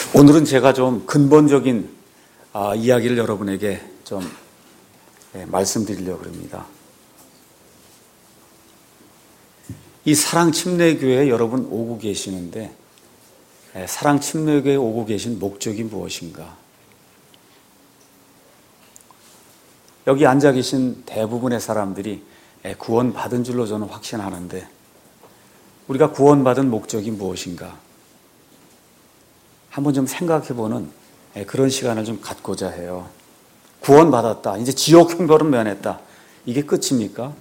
오늘은 제가 좀 근본적인 이야기를 여러분에게 좀 말씀드리려고 합니다. 이 사랑침례교회에 여러분 오고 계시는데 사랑침례교회에 오고 계신 목적이 무엇인가? 여기 앉아 계신 대부분의 사람들이 구원받은 줄로 저는 확신하는데 우리가 구원받은 목적이 무엇인가? 한번 좀 생각해보는 그런 시간을 좀 갖고자 해요. 구원받았다. 이제 지옥 형벌은 면했다. 이게 끝입니까?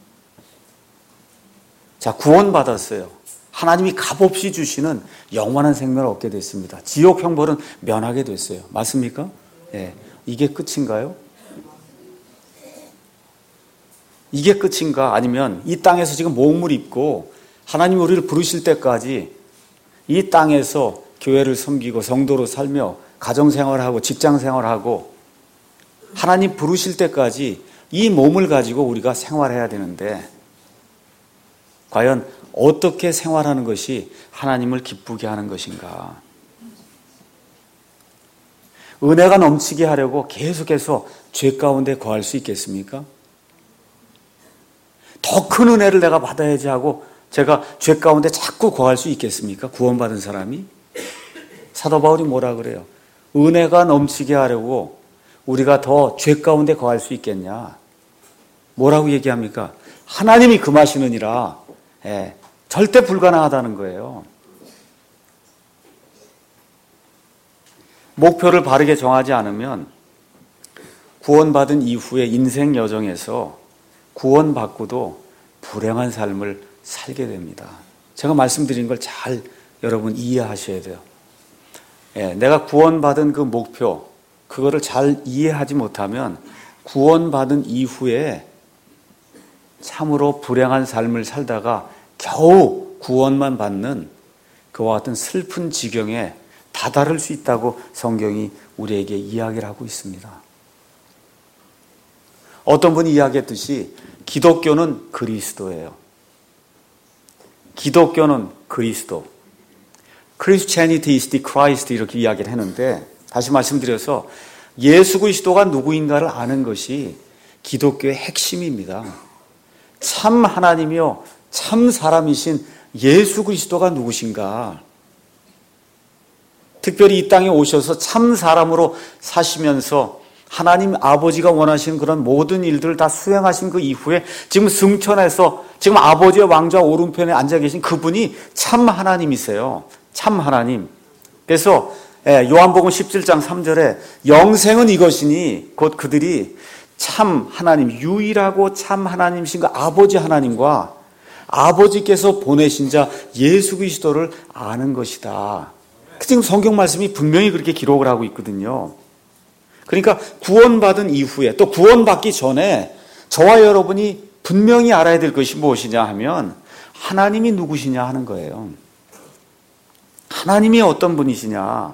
자, 구원받았어요. 하나님이 값없이 주시는 영원한 생명을 얻게 됐습니다. 지옥 형벌은 면하게 됐어요. 맞습니까? 이게 끝인가요? 이게 끝인가? 아니면 이 땅에서 지금 몽물 입고 하나님이 우리를 부르실 때까지 이 땅에서 교회를 섬기고 성도로 살며 가정생활하고 직장생활하고 하나님 부르실 때까지 이 몸을 가지고 우리가 생활해야 되는데 과연 어떻게 생활하는 것이 하나님을 기쁘게 하는 것인가? 은혜가 넘치게 하려고 계속해서 죄 가운데 거할 수 있겠습니까? 더 큰 은혜를 내가 받아야지 하고 제가 죄 가운데 자꾸 거할 수 있겠습니까? 구원받은 사람이? 사도 바울이 뭐라 그래요? 은혜가 넘치게 하려고 우리가 더 죄 가운데 거할 수 있겠냐? 뭐라고 얘기합니까? 하나님이 금하시느니라. 절대 불가능하다는 거예요. 목표를 바르게 정하지 않으면 구원받은 이후의 인생 여정에서 구원받고도 불행한 삶을 살게 됩니다. 제가 말씀드린 걸 잘 여러분 이해하셔야 돼요. 내가 구원받은 그 목표, 그거를 잘 이해하지 못하면 구원받은 이후에 참으로 불행한 삶을 살다가 겨우 구원만 받는 그와 같은 슬픈 지경에 다다를 수 있다고 성경이 우리에게 이야기를 하고 있습니다. 어떤 분이 이야기했듯이 기독교는 그리스도예요. 기독교는 그리스도. Christianity is the Christ 이렇게 이야기를 했는데 다시 말씀드려서 예수 그리스도가 누구인가를 아는 것이 기독교의 핵심입니다. 참 하나님이요 참 사람이신 예수 그리스도가 누구신가? 특별히 이 땅에 오셔서 참 사람으로 사시면서 하나님 아버지가 원하시는 그런 모든 일들을 다 수행하신 그 이후에 지금 승천해서 지금 아버지의 왕좌 오른편에 앉아 계신 그분이 참 하나님이세요. 참 하나님. 그래서 요한복음 17장 3절에 영생은 이것이니 곧 그들이 참 하나님, 유일하고 참 하나님이신 그 아버지 하나님과 아버지께서 보내신 자 예수 그리스도를 아는 것이다. 지금 성경 말씀이 분명히 그렇게 기록을 하고 있거든요. 그러니까 구원받은 이후에 또 구원받기 전에 저와 여러분이 분명히 알아야 될 것이 무엇이냐 하면 하나님이 누구시냐 하는 거예요. 하나님이 어떤 분이시냐?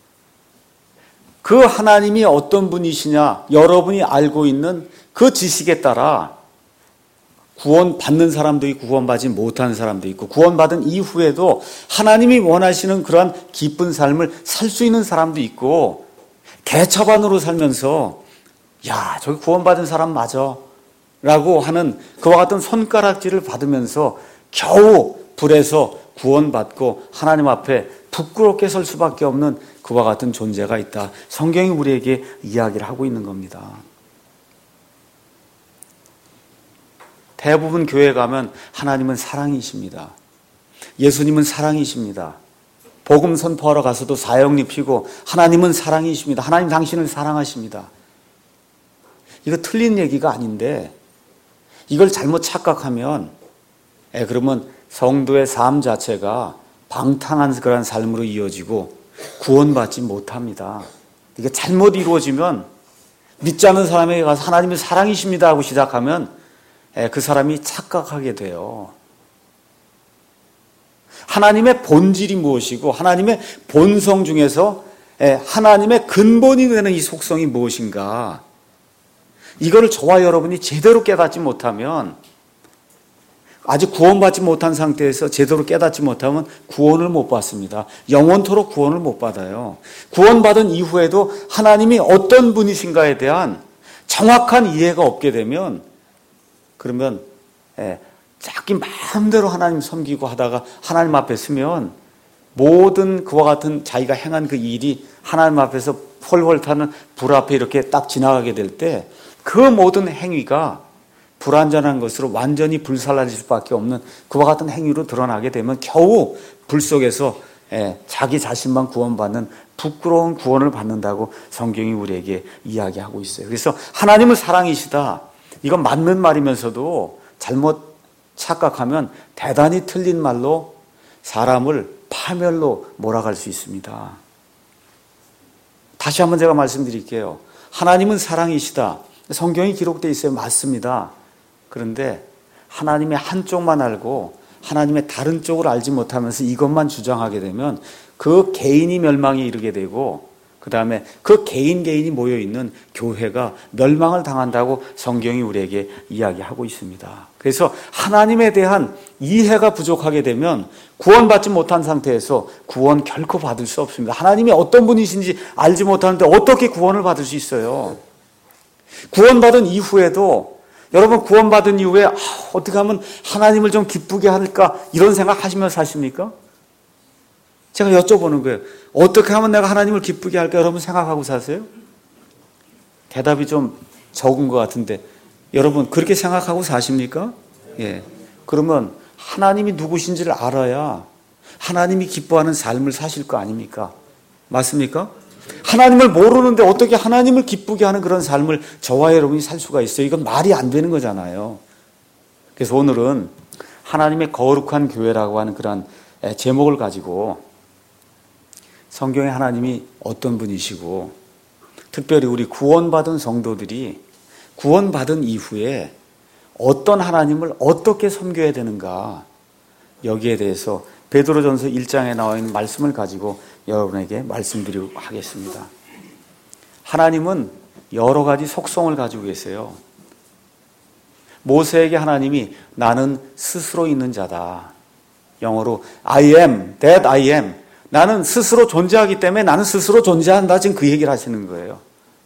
그 하나님이 어떤 분이시냐? 여러분이 알고 있는 그 지식에 따라 구원받는 사람도 있고 구원받지 못하는 사람도 있고 구원받은 이후에도 하나님이 원하시는 그러한 기쁜 삶을 살 수 있는 사람도 있고 개차반으로 살면서 야, 저기 구원받은 사람 맞아 라고 하는 그와 같은 손가락질을 받으면서 겨우 불에서 구원받고 하나님 앞에 부끄럽게 설 수밖에 없는 그와 같은 존재가 있다. 성경이 우리에게 이야기를 하고 있는 겁니다. 대부분 교회에 가면 하나님은 사랑이십니다. 예수님은 사랑이십니다. 복음 선포하러 가서도 사형리 피고 하나님은 사랑이십니다. 하나님 당신을 사랑하십니다. 이거 틀린 얘기가 아닌데 이걸 잘못 착각하면 그러면 성도의 삶 자체가 방탕한 그런 삶으로 이어지고 구원받지 못합니다. 이게 잘못 이루어지면 믿지 않는 사람에게 가서 하나님이 사랑이십니다 하고 시작하면 그 사람이 착각하게 돼요. 하나님의 본질이 무엇이고 하나님의 본성 중에서 하나님의 근본이 되는 이 속성이 무엇인가? 이거를 저와 여러분이 제대로 깨닫지 못하면 아직 구원받지 못한 상태에서 제대로 깨닫지 못하면 구원을 못 받습니다. 영원토록 구원을 못 받아요. 구원받은 이후에도 하나님이 어떤 분이신가에 대한 정확한 이해가 없게 되면 그러면 자기 마음대로 하나님 섬기고 하다가 하나님 앞에 서면 모든 그와 같은 자기가 행한 그 일이 하나님 앞에서 펄펄 타는 불 앞에 이렇게 딱 지나가게 될 때 그 모든 행위가 불완전한 것으로 완전히 불살라질 수밖에 없는 그와 같은 행위로 드러나게 되면 겨우 불 속에서 자기 자신만 구원받는 부끄러운 구원을 받는다고 성경이 우리에게 이야기하고 있어요. 그래서 하나님은 사랑이시다. 이건 맞는 말이면서도 잘못 착각하면 대단히 틀린 말로 사람을 파멸로 몰아갈 수 있습니다. 다시 한번 제가 말씀드릴게요. 하나님은 사랑이시다. 성경이 기록되어 있어요. 맞습니다. 그런데 하나님의 한쪽만 알고 하나님의 다른 쪽을 알지 못하면서 이것만 주장하게 되면 그 개인이 멸망에 이르게 되고 그 다음에 그 개인이 모여있는 교회가 멸망을 당한다고 성경이 우리에게 이야기하고 있습니다. 그래서 하나님에 대한 이해가 부족하게 되면 구원받지 못한 상태에서 구원 결코 받을 수 없습니다. 하나님이 어떤 분이신지 알지 못하는데 어떻게 구원을 받을 수 있어요? 구원받은 이후에도 여러분 구원받은 이후에 어떻게 하면 하나님을 좀 기쁘게 할까 이런 생각 하시면서 사십니까? 제가 여쭤보는 거예요. 어떻게 하면 내가 하나님을 기쁘게 할까 여러분 생각하고 사세요? 대답이 좀 적은 것 같은데 여러분 그렇게 생각하고 사십니까? 예. 그러면 하나님이 누구신지를 알아야 하나님이 기뻐하는 삶을 사실 거 아닙니까? 맞습니까? 하나님을 모르는데 어떻게 하나님을 기쁘게 하는 그런 삶을 저와 여러분이 살 수가 있어요? 이건 말이 안 되는 거잖아요. 그래서 오늘은 하나님의 거룩한 교회라고 하는 그런 제목을 가지고 성경에 하나님이 어떤 분이시고 특별히 우리 구원받은 성도들이 구원받은 이후에 어떤 하나님을 어떻게 섬겨야 되는가 여기에 대해서 베드로전서 1장에 나와 있는 말씀을 가지고 여러분에게 말씀드리고 하겠습니다. 하나님은 여러 가지 속성을 가지고 계세요. 모세에게 하나님이 나는 스스로 있는 자다. 영어로 I am that I am. 나는 스스로 존재하기 때문에 나는 스스로 존재한다. 지금 그 얘기를 하시는 거예요.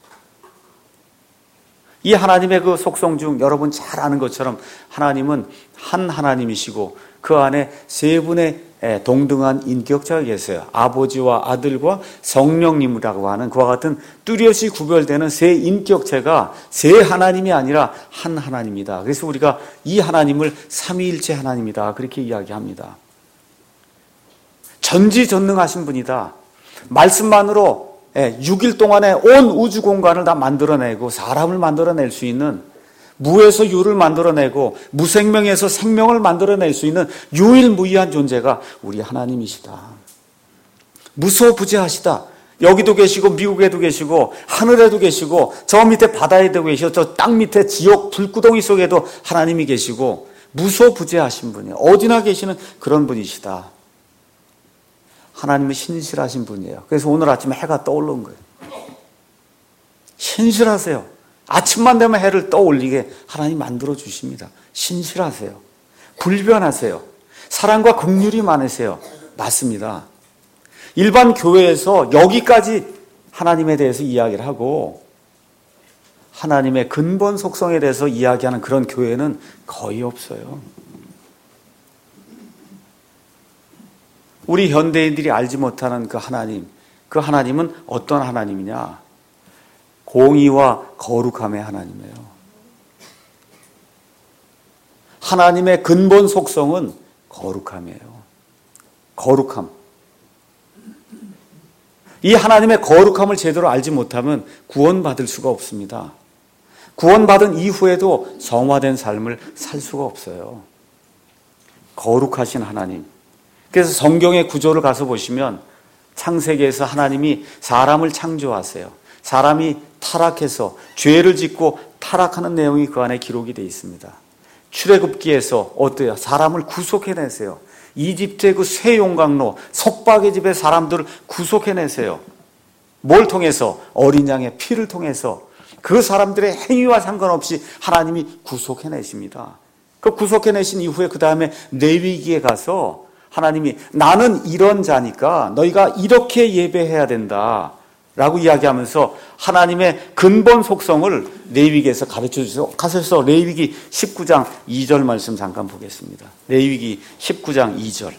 이 하나님의 그 속성 중 여러분 잘 아는 것처럼 하나님은 한 하나님이시고 그 안에 세 분의 동등한 인격자가 계세요. 아버지와 아들과 성령님이라고 하는 그와 같은 뚜렷이 구별되는 세 인격체가 세 하나님이 아니라 한 하나님이다. 그래서 우리가 이 하나님을 삼위일체 하나님이다. 그렇게 이야기합니다. 전지전능하신 분이다. 말씀만으로 6일 동안에 온 우주 공간을 다 만들어내고 사람을 만들어낼 수 있는 무에서 유를 만들어내고 무생명에서 생명을 만들어낼 수 있는 유일무이한 존재가 우리 하나님이시다. 무소부재하시다. 여기도 계시고 미국에도 계시고 하늘에도 계시고 저 밑에 바다에도 계시고 저 땅 밑에 지옥 불구덩이 속에도 하나님이 계시고 무소부재하신 분이에요. 어디나 계시는 그런 분이시다. 하나님은 신실하신 분이에요. 그래서 오늘 아침에 해가 떠오른 거예요. 신실하세요. 아침만 되면 해를 떠올리게 하나님 만들어 주십니다. 신실하세요. 불변하세요. 사랑과 긍휼이 많으세요. 맞습니다. 일반 교회에서 여기까지 하나님에 대해서 이야기를 하고 하나님의 근본 속성에 대해서 이야기하는 그런 교회는 거의 없어요. 우리 현대인들이 알지 못하는 그 하나님은 어떤 하나님이냐? 공의와 거룩함의 하나님이에요. 하나님의 근본 속성은 거룩함이에요. 거룩함. 이 하나님의 거룩함을 제대로 알지 못하면 구원받을 수가 없습니다. 구원받은 이후에도 성화된 삶을 살 수가 없어요. 거룩하신 하나님. 그래서 성경의 구조를 가서 보시면 창세기에서 하나님이 사람을 창조하세요. 사람이 타락해서 죄를 짓고 타락하는 내용이 그 안에 기록이 되어 있습니다. 출애굽기에서 어때요? 사람을 구속해내세요. 이집트의 그 쇠용광로 속박의 집의 사람들을 구속해내세요. 뭘 통해서? 어린 양의 피를 통해서 그 사람들의 행위와 상관없이 하나님이 구속해내십니다. 그 구속해내신 이후에 그 다음에 레위기에 가서 하나님이 나는 이런 자니까 너희가 이렇게 예배해야 된다 라고 이야기하면서 하나님의 근본 속성을 레위기에서 가르쳐 주셔서 가서 레위기 19장 2절 말씀 잠깐 보겠습니다. 레위기 19장 2절.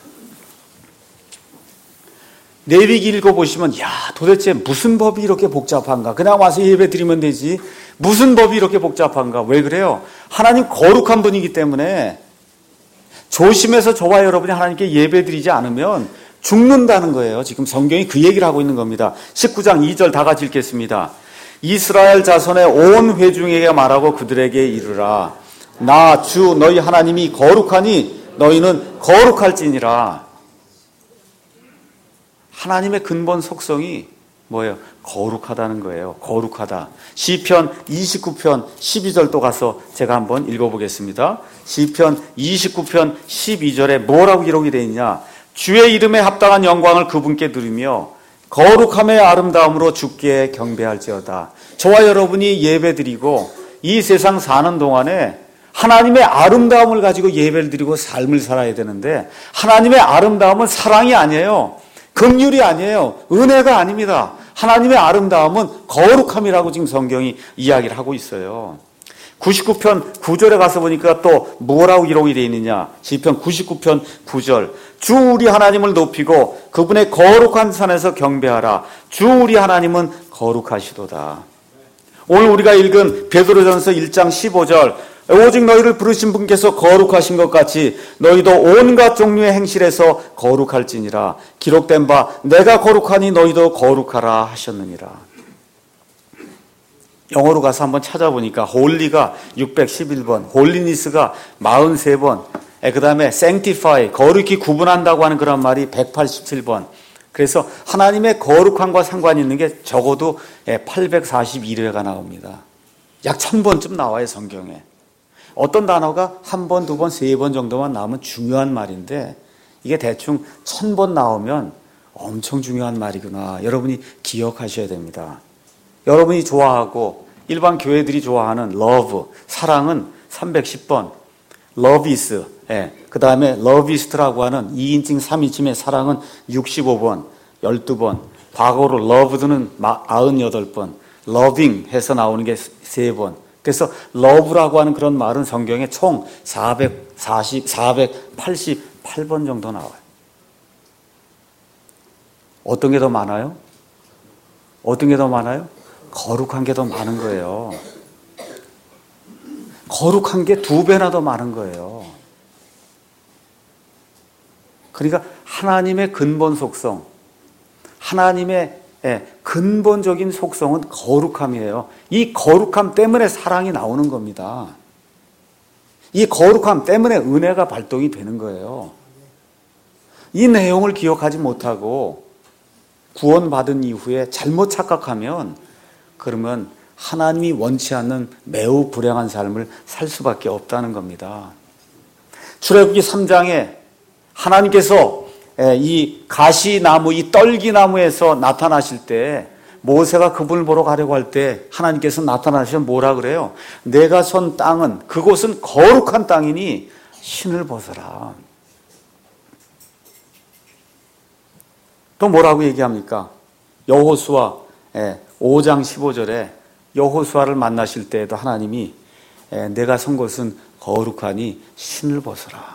레위기 읽어보시면 야 도대체 무슨 법이 이렇게 복잡한가. 그냥 와서 예배 드리면 되지 무슨 법이 이렇게 복잡한가. 왜 그래요? 하나님 거룩한 분이기 때문에 조심해서 저와 여러분이 하나님께 예배 드리지 않으면 죽는다는 거예요. 지금 성경이 그 얘기를 하고 있는 겁니다. 19장 2절 다 같이 읽겠습니다. 이스라엘 자손의 온 회중에게 말하고 그들에게 이르라. 나 주 너희 하나님이 거룩하니 너희는 거룩할지니라. 하나님의 근본 속성이 뭐예요? 거룩하다는 거예요. 거룩하다. 시편 29편 12절 또 가서 제가 한번 읽어보겠습니다. 시편 29편 12절에 뭐라고 기록이 되어 있냐? 주의 이름에 합당한 영광을 그분께 드리며 거룩함의 아름다움으로 주께 경배할지어다. 저와 여러분이 예배드리고 이 세상 사는 동안에 하나님의 아름다움을 가지고 예배를 드리고 삶을 살아야 되는데 하나님의 아름다움은 사랑이 아니에요. 긍휼이 아니에요. 은혜가 아닙니다. 하나님의 아름다움은 거룩함이라고 지금 성경이 이야기를 하고 있어요. 99편 9절에 가서 보니까 또 뭐라고 기록이 되어 있느냐. 시편 99편 9절. 주 우리 하나님을 높이고 그분의 거룩한 산에서 경배하라. 주 우리 하나님은 거룩하시도다. 오늘 우리가 읽은 베드로전서 1장 15절. 오직 너희를 부르신 분께서 거룩하신 것 같이 너희도 온갖 종류의 행실에서 거룩할지니라. 기록된 바 내가 거룩하니 너희도 거룩하라 하셨느니라. 영어로 가서 한번 찾아보니까 홀리가 611번, 홀리니스가 43번, 그 다음에 sanctify, 거룩히 구분한다고 하는 그런 말이 187번. 그래서 하나님의 거룩함과 상관이 있는 게 적어도 841회가 나옵니다. 약 1000번쯤 나와요, 성경에. 어떤 단어가 한 번, 두 번, 세 번 정도만 나오면 중요한 말인데 이게 대충 1000번 나오면 엄청 중요한 말이구나. 여러분이 기억하셔야 됩니다. 여러분이 좋아하고 일반 교회들이 좋아하는 love, 사랑은 310번, love is, 그 다음에 love is라고 하는 2인칭, 3인칭의 사랑은 65번, 12번, 과거로 loved는 98번, loving 해서 나오는 게 3번. 그래서 love라고 하는 그런 말은 성경에 총 488번 정도 나와요. 어떤 게 더 많아요? 어떤 게 더 많아요? 거룩한 게 더 많은 거예요. 거룩한 게 2배나 더 많은 거예요. 그러니까 하나님의 근본 속성, 하나님의 근본적인 속성은 거룩함이에요. 이 거룩함 때문에 사랑이 나오는 겁니다. 이 거룩함 때문에 은혜가 발동이 되는 거예요. 이 내용을 기억하지 못하고 구원받은 이후에 잘못 착각하면 그러면 하나님이 원치 않는 매우 불행한 삶을 살 수밖에 없다는 겁니다. 출애굽기 3장에 하나님께서 이 가시나무, 이 떨기나무에서 나타나실 때 모세가 그분을 보러 가려고 할 때 하나님께서 나타나시면 뭐라 그래요? 내가 선 땅은 그곳은 거룩한 땅이니 신을 벗어라. 또 뭐라고 얘기합니까? 여호수아 5장 15절에 여호수아를 만나실 때에도 하나님이 내가 선 곳은 거룩하니 신을 벗어라.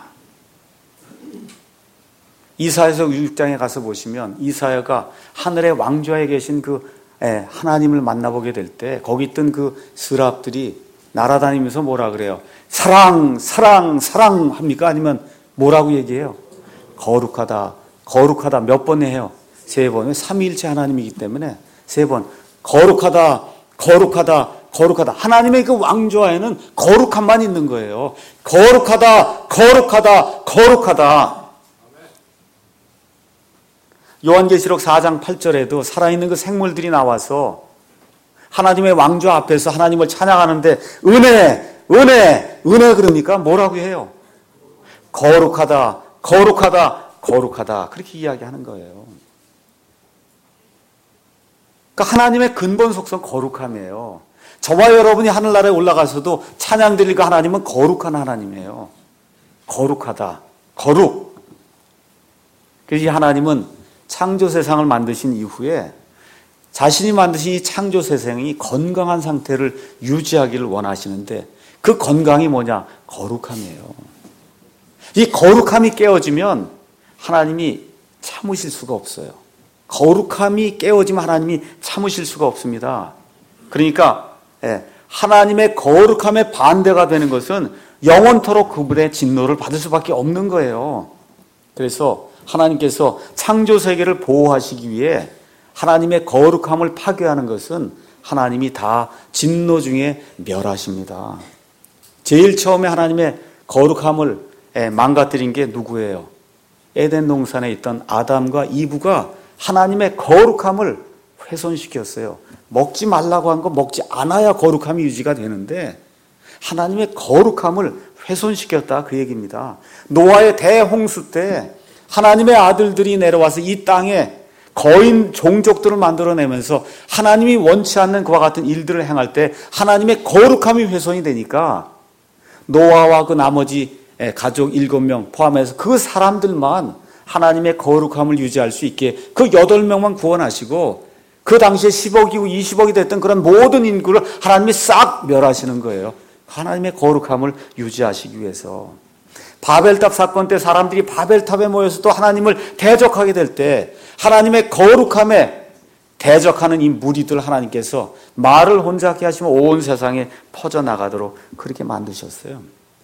이사야서 6장에 가서 보시면 이사야가 하늘의 왕좌에 계신 그 하나님을 만나보게 될 때 거기 있던 그 스랍들이 날아다니면서 뭐라 그래요? 사랑, 사랑, 사랑 합니까? 아니면 뭐라고 얘기해요? 거룩하다, 거룩하다. 몇 번 해요? 3번. 삼위일체 하나님이기 때문에 3번. 거룩하다, 거룩하다, 거룩하다. 하나님의 그 왕좌에는 거룩함만 있는 거예요. 거룩하다, 거룩하다, 거룩하다. 요한계시록 4장 8절에도 살아있는 그 생물들이 나와서 하나님의 왕좌 앞에서 하나님을 찬양하는데 은혜, 은혜, 은혜 그러니까 뭐라고 해요? 거룩하다, 거룩하다, 거룩하다. 그렇게 이야기하는 거예요. 그러니까 하나님의 근본 속성 거룩함이에요. 저와 여러분이 하늘나라에 올라가서도 찬양 드릴 그 하나님은 거룩한 하나님이에요. 거룩하다. 거룩. 그래서 이 하나님은 창조 세상을 만드신 이후에 자신이 만드신 이 창조 세상이 건강한 상태를 유지하기를 원하시는데 그 건강이 뭐냐? 거룩함이에요. 이 거룩함이 깨어지면 하나님이 참으실 수가 없어요. 거룩함이 깨어지면 하나님이 참으실 수가 없습니다. 그러니까 하나님의 거룩함에 반대가 되는 것은 영원토록 그분의 진노를 받을 수밖에 없는 거예요. 그래서 하나님께서 창조 세계를 보호하시기 위해 하나님의 거룩함을 파괴하는 것은 하나님이 다 진노 중에 멸하십니다. 제일 처음에 하나님의 거룩함을 망가뜨린 게 누구예요? 에덴 동산에 있던 아담과 이브가 하나님의 거룩함을 훼손시켰어요. 먹지 말라고 한 거 먹지 않아야 거룩함이 유지가 되는데 하나님의 거룩함을 훼손시켰다, 그 얘기입니다. 노아의 대홍수 때 하나님의 아들들이 내려와서 이 땅에 거인 종족들을 만들어내면서 하나님이 원치 않는 그와 같은 일들을 행할 때 하나님의 거룩함이 훼손이 되니까 노아와 그 나머지 가족 7명 포함해서 그 사람들만 하나님의 거룩함을 유지할 수 있게 그 8명만 구원하시고 그 당시에 10억이고 20억이 됐던 그런 모든 인구를 하나님이 싹 멸하시는 거예요. 하나님의 거룩함을 유지하시기 위해서. 바벨탑 사건 때 사람들이 바벨탑에 모여서 또 하나님을 대적하게 될 때 하나님의 거룩함에 대적하는 이 무리들 하나님께서 말을 혼잡게 하시면 온 세상에 퍼져나가도록 그렇게 만드셨어요.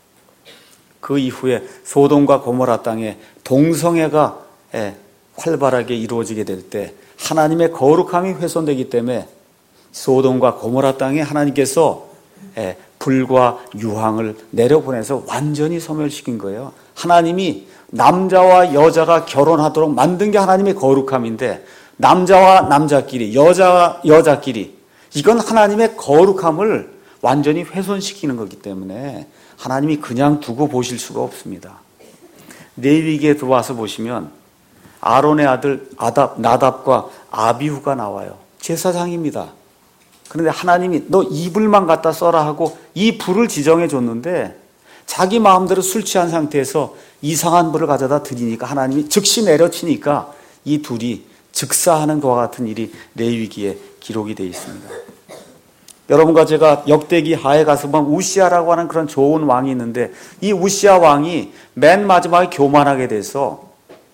그 이후에 소돔과 고모라 땅에 동성애가 활발하게 이루어지게 될 때 하나님의 거룩함이 훼손되기 때문에 소돔과 고모라 땅에 하나님께서 불과 유황을 내려보내서 완전히 소멸시킨 거예요. 하나님이 남자와 여자가 결혼하도록 만든 게 하나님의 거룩함인데 남자와 남자끼리, 여자와 여자끼리 이건 하나님의 거룩함을 완전히 훼손시키는 거기 때문에 하나님이 그냥 두고 보실 수가 없습니다. 레위기에 들어와서 보시면 아론의 아들 나답과 아비후가 나와요. 제사장입니다. 그런데 하나님이 너 이 불만 갖다 써라 하고 이 불을 지정해 줬는데 자기 마음대로 술 취한 상태에서 이상한 불을 가져다 드리니까 하나님이 즉시 내려치니까 이 둘이 즉사하는 것과 같은 일이 레위기에 기록이 되어 있습니다. 여러분과 제가 역대기 하에 가서 보면 우시아라고 하는 그런 좋은 왕이 있는데 이 우시아 왕이 맨 마지막에 교만하게 돼서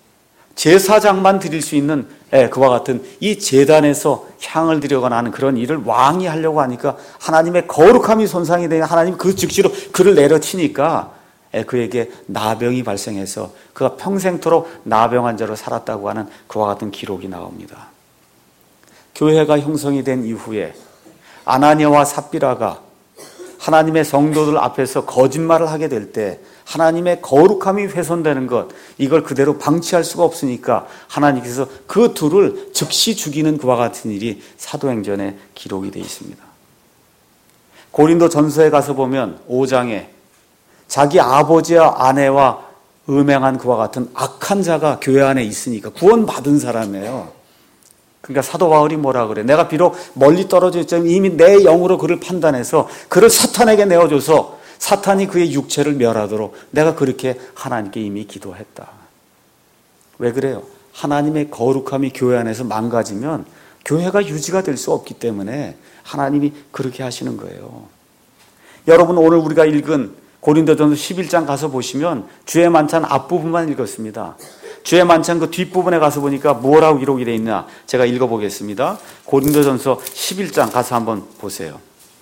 제사장만 드릴 수 있는 그와 같은 이 제단에서 향을 드려거나 하는 그런 일을 왕이 하려고 하니까 하나님의 거룩함이 손상이 되니 하나님 그 즉시로 그를 내려치니까 그에게 나병이 발생해서 그가 평생토록 나병 환자로 살았다고 하는 그와 같은 기록이 나옵니다. 교회가 형성이 된 이후에 아나니아와 삽비라가 하나님의 성도들 앞에서 거짓말을 하게 될 때 하나님의 거룩함이 훼손되는 것, 이걸 그대로 방치할 수가 없으니까 하나님께서 그 둘을 즉시 죽이는 그와 같은 일이 사도행전에 기록이 되어 있습니다. 고린도 전서에 가서 보면 5장에 자기 아버지와 아내와 음행한 그와 같은 악한 자가 교회 안에 있으니까 구원받은 사람이에요. 그러니까 사도 바울이 뭐라 그래? 내가 비록 멀리 떨어져 있지만 이미 내 영으로 그를 판단해서 그를 사탄에게 내어줘서 사탄이 그의 육체를 멸하도록 내가 그렇게 하나님께 이미 기도했다. 왜 그래요? 하나님의 거룩함이 교회 안에서 망가지면 교회가 유지가 될 수 없기 때문에 하나님이 그렇게 하시는 거예요. 여러분, 오늘 우리가 읽은 고린도전서 11장 가서 보시면 주의 만찬 앞부분만 읽었습니다. 주의 만찬 그 뒷부분에 가서 보니까 뭐라고 기록이 되어 있나 제가 읽어보겠습니다. 고린도전서 11장 가서 한번 보세요.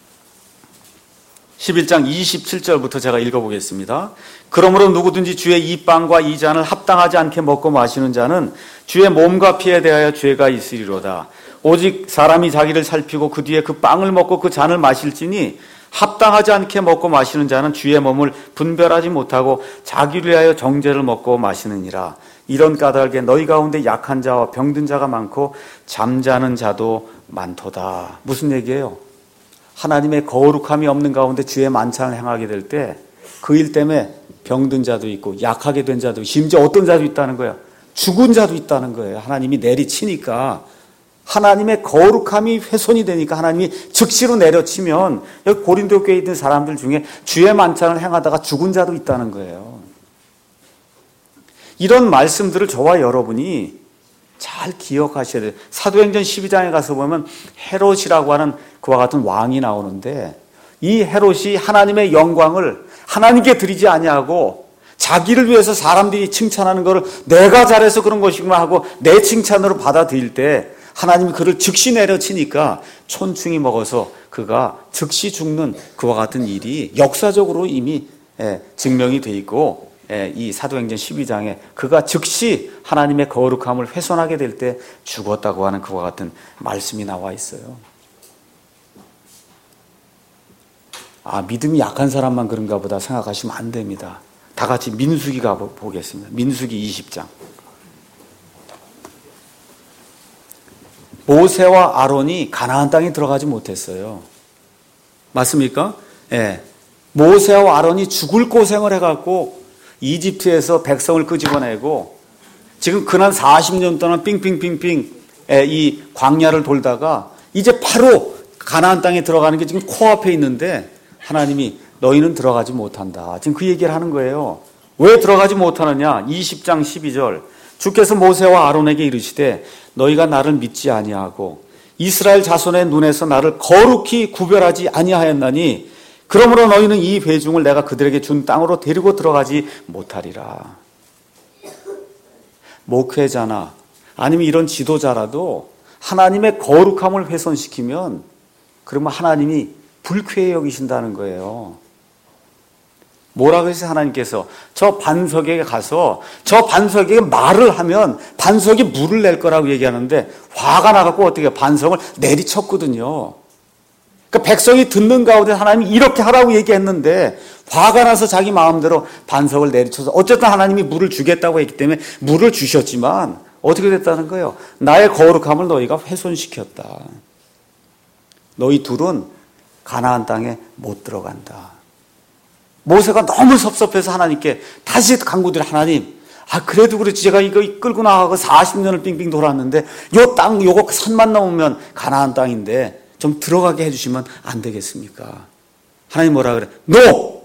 11장 27절부터 제가 읽어보겠습니다. 그러므로 누구든지 주의 이 빵과 이 잔을 합당하지 않게 먹고 마시는 자는 주의 몸과 피에 대하여 죄가 있으리로다. 오직 사람이 자기를 살피고 그 뒤에 그 빵을 먹고 그 잔을 마실지니 합당하지 않게 먹고 마시는 자는 주의 몸을 분별하지 못하고 자기를 위하여 정죄를 먹고 마시느니라. 이런 까닭에 너희 가운데 약한 자와 병든 자가 많고 잠자는 자도 많도다. 무슨 얘기예요? 하나님의 거룩함이 없는 가운데 주의 만찬을 행하게 될 때 그 일 때문에 병든 자도 있고 약하게 된 자도 있고 심지어 어떤 자도 있다는 거예요. 죽은 자도 있다는 거예요. 하나님이 내리치니까 하나님의 거룩함이 훼손이 되니까 하나님이 즉시로 내려치면 여기 고린도 교회에 있는 사람들 중에 주의 만찬을 행하다가 죽은 자도 있다는 거예요. 이런 말씀들을 저와 여러분이 잘 기억하셔야 돼요. 사도행전 12장에 가서 보면 헤롯이라고 하는 그와 같은 왕이 나오는데 이 헤롯이 하나님의 영광을 하나님께 드리지 아니하고 자기를 위해서 사람들이 칭찬하는 것을 내가 잘해서 그런 것이구나 하고 내 칭찬으로 받아들일 때 하나님이 그를 즉시 내려치니까 촌충이 먹어서 그가 즉시 죽는 그와 같은 일이 역사적으로 이미 증명이 돼 있고 이 사도행전 12장에 그가 즉시 하나님의 거룩함을 훼손하게 될 때 죽었다고 하는 그와 같은 말씀이 나와 있어요. 아, 믿음이 약한 사람만 그런가 보다 생각하시면 안 됩니다. 다 같이 민수기 가보겠습니다. 민수기 20장. 모세와 아론이 가나안 땅에 들어가지 못했어요. 맞습니까? 예. 모세와 아론이 죽을 고생을 해갖고 이집트에서 백성을 끄집어내고 지금 근한 40년 동안 빙빙빙빙 이 광야를 돌다가 이제 바로 가나안 땅에 들어가는 게 지금 코앞에 있는데 하나님이 너희는 들어가지 못한다. 지금 그 얘기를 하는 거예요. 왜 들어가지 못하느냐? 20장 12절. 주께서 모세와 아론에게 이르시되 너희가 나를 믿지 아니하고 이스라엘 자손의 눈에서 나를 거룩히 구별하지 아니하였나니 그러므로 너희는 이 회중을 내가 그들에게 준 땅으로 데리고 들어가지 못하리라. 목회자나 아니면 이런 지도자라도 하나님의 거룩함을 훼손시키면 그러면 하나님이 불쾌해 여기신다는 거예요. 뭐라고 해서 하나님께서 저 반석에 가서 저 반석에게 말을 하면 반석이 물을 낼 거라고 얘기하는데 화가 나갖고 어떻게 반석을 내리쳤거든요. 그러니까 백성이 듣는 가운데 하나님이 이렇게 하라고 얘기했는데 화가 나서 자기 마음대로 반석을 내리쳐서 어쨌든 하나님이 물을 주겠다고 했기 때문에 물을 주셨지만 어떻게 됐다는 거예요? 나의 거룩함을 너희가 훼손시켰다. 너희 둘은 가나안 땅에 못 들어간다. 모세가 너무 섭섭해서 하나님께 다시 간구드려 하나님, 그래도 그렇지 제가 이거 끌고 나가고 40년을 빙빙 돌았는데 요 땅 요거 산만 넘으면 가나안 땅인데 좀 들어가게 해주시면 안 되겠습니까? 하나님 뭐라 그래? NO!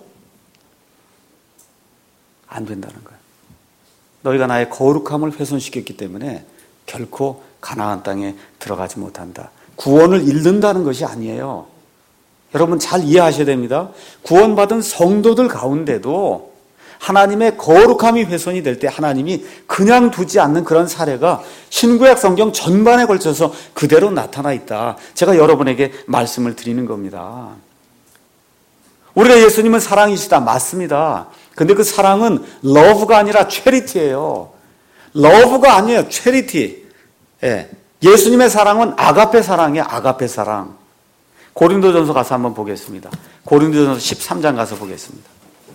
안 된다는 거예요. 너희가 나의 거룩함을 훼손시켰기 때문에 결코 가나안 땅에 들어가지 못한다. 구원을 잃는다는 것이 아니에요. 여러분 잘 이해하셔야 됩니다. 구원받은 성도들 가운데도 하나님의 거룩함이 훼손이 될 때 하나님이 그냥 두지 않는 그런 사례가 신구약 성경 전반에 걸쳐서 그대로 나타나 있다. 제가 여러분에게 말씀을 드리는 겁니다. 우리가 예수님은 사랑이시다. 맞습니다. 근데 그 사랑은 러브가 아니라 체리티예요. 러브가 아니에요. 체리티. 예수님의 사랑은 아가페 사랑이에요. 아가페 사랑. 고린도전서 가서 한번 보겠습니다. 고린도전서 13장 가서 보겠습니다.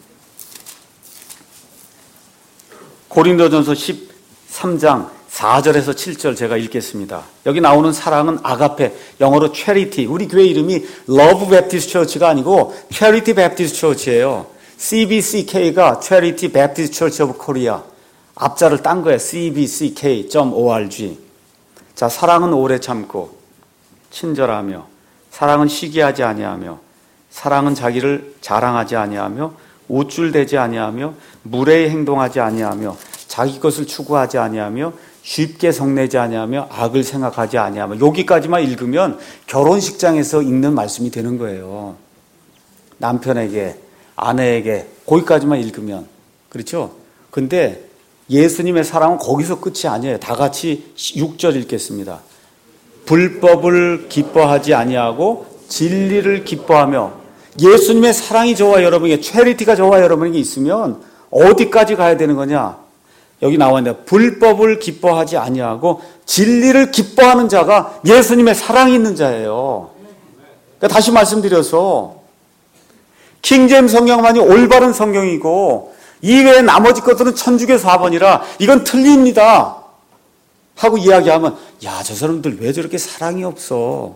고린도전서 13장 4절에서 7절 제가 읽겠습니다. 여기 나오는 사랑은 아가페, 영어로 charity. 우리 교회 이름이 Love Baptist Church가 아니고 Charity Baptist Church예요. CBCK가 Charity Baptist Church of Korea. 앞자를 딴 거예요. cbck.org. 자, 사랑은 오래 참고 친절하며 사랑은 시기하지 아니하며 사랑은 자기를 자랑하지 아니하며 우쭐대지 아니하며 무례히 행동하지 아니하며 자기 것을 추구하지 아니하며 쉽게 성내지 아니하며 악을 생각하지 아니하며 여기까지만 읽으면 결혼식장에서 읽는 말씀이 되는 거예요. 남편에게 아내에게 거기까지만 읽으면 그렇죠? 근데 예수님의 사랑은 거기서 끝이 아니에요. 다 같이 6절 읽겠습니다. 불법을 기뻐하지 아니하고 진리를 기뻐하며 예수님의 사랑이 저와 여러분에게 체리티가 저와 여러분에게 있으면 어디까지 가야 되는 거냐? 여기 나와 있는데 불법을 기뻐하지 아니하고 진리를 기뻐하는 자가 예수님의 사랑이 있는 자예요. 그러니까 다시 말씀드려서 킹제임스 성경만이 올바른 성경이고 이외에 나머지 것들은 천주교 사본이라 이건 틀립니다 하고 이야기하면 야, 저 사람들 왜 저렇게 사랑이 없어?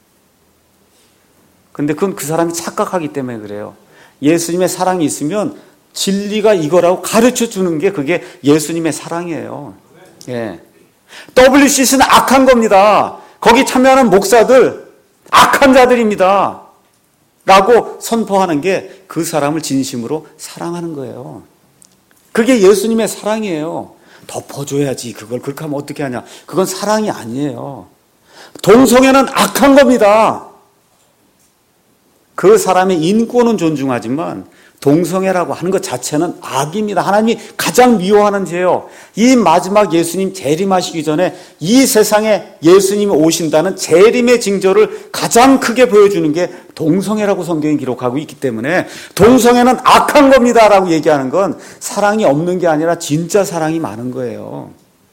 근데 그건 그 사람이 착각하기 때문에 그래요. 예수님의 사랑이 있으면 진리가 이거라고 가르쳐 주는 게 그게 예수님의 사랑이에요. 예. WCC는 악한 겁니다. 거기 참여하는 목사들 악한 자들입니다. 라고 선포하는 게 그 사람을 진심으로 사랑하는 거예요. 그게 예수님의 사랑이에요. 덮어줘야지. 그걸 그렇게 하면 어떻게 하냐. 그건 사랑이 아니에요. 동성애는 악한 겁니다. 그 사람의 인권은 존중하지만 동성애라고 하는 것 자체는 악입니다. 하나님이 가장 미워하는 죄요. 이 마지막 예수님 재림하시기 전에 이 세상에 예수님이 오신다는 재림의 징조를 가장 크게 보여주는 게 동성애라고 성경이 기록하고 있기 때문에 동성애는 악한 겁니다라고 얘기하는 건 사랑이 없는 게 아니라 진짜 사랑이 많은 거예요.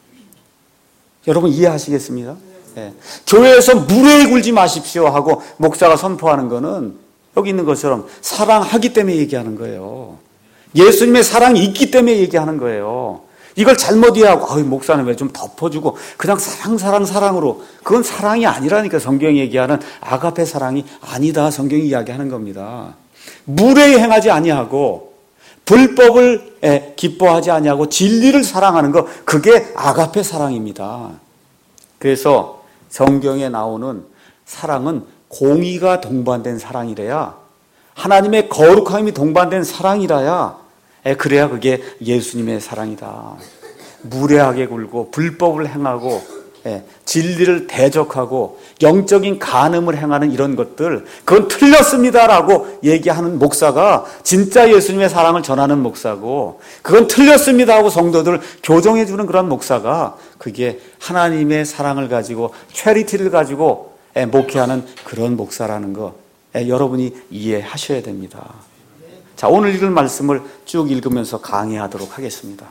여러분 이해하시겠습니까? 네. 교회에서 무례히 굴지 마십시오 하고 목사가 선포하는 거는 여기 있는 것처럼 사랑하기 때문에 얘기하는 거예요. 예수님의 사랑이 있기 때문에 얘기하는 거예요. 이걸 잘못 이해하고 목사는 왜 좀 덮어주고 그냥 사랑으로 그건 사랑이 아니라니까. 성경이 얘기하는 아가페 사랑이 아니다. 성경이 이야기하는 겁니다. 무례히 행하지 아니하고 불법을 기뻐하지 아니하고 진리를 사랑하는 거 그게 아가페 사랑입니다. 그래서 성경에 나오는 사랑은 공의가 동반된 사랑이래야, 하나님의 거룩함이 동반된 사랑이라야, 그래야 그게 예수님의 사랑이다. 무례하게 굴고 불법을 행하고 진리를 대적하고 영적인 간음을 행하는 이런 것들, 그건 틀렸습니다라고 얘기하는 목사가 진짜 예수님의 사랑을 전하는 목사고, 그건 틀렸습니다 하고 성도들을 교정해 주는 그런 목사가 그게 하나님의 사랑을 가지고 체리티를 가지고 목회하는 그런 목사라는 거 여러분이 이해하셔야 됩니다. 자, 오늘 읽을 말씀을 쭉 읽으면서 강의하도록 하겠습니다.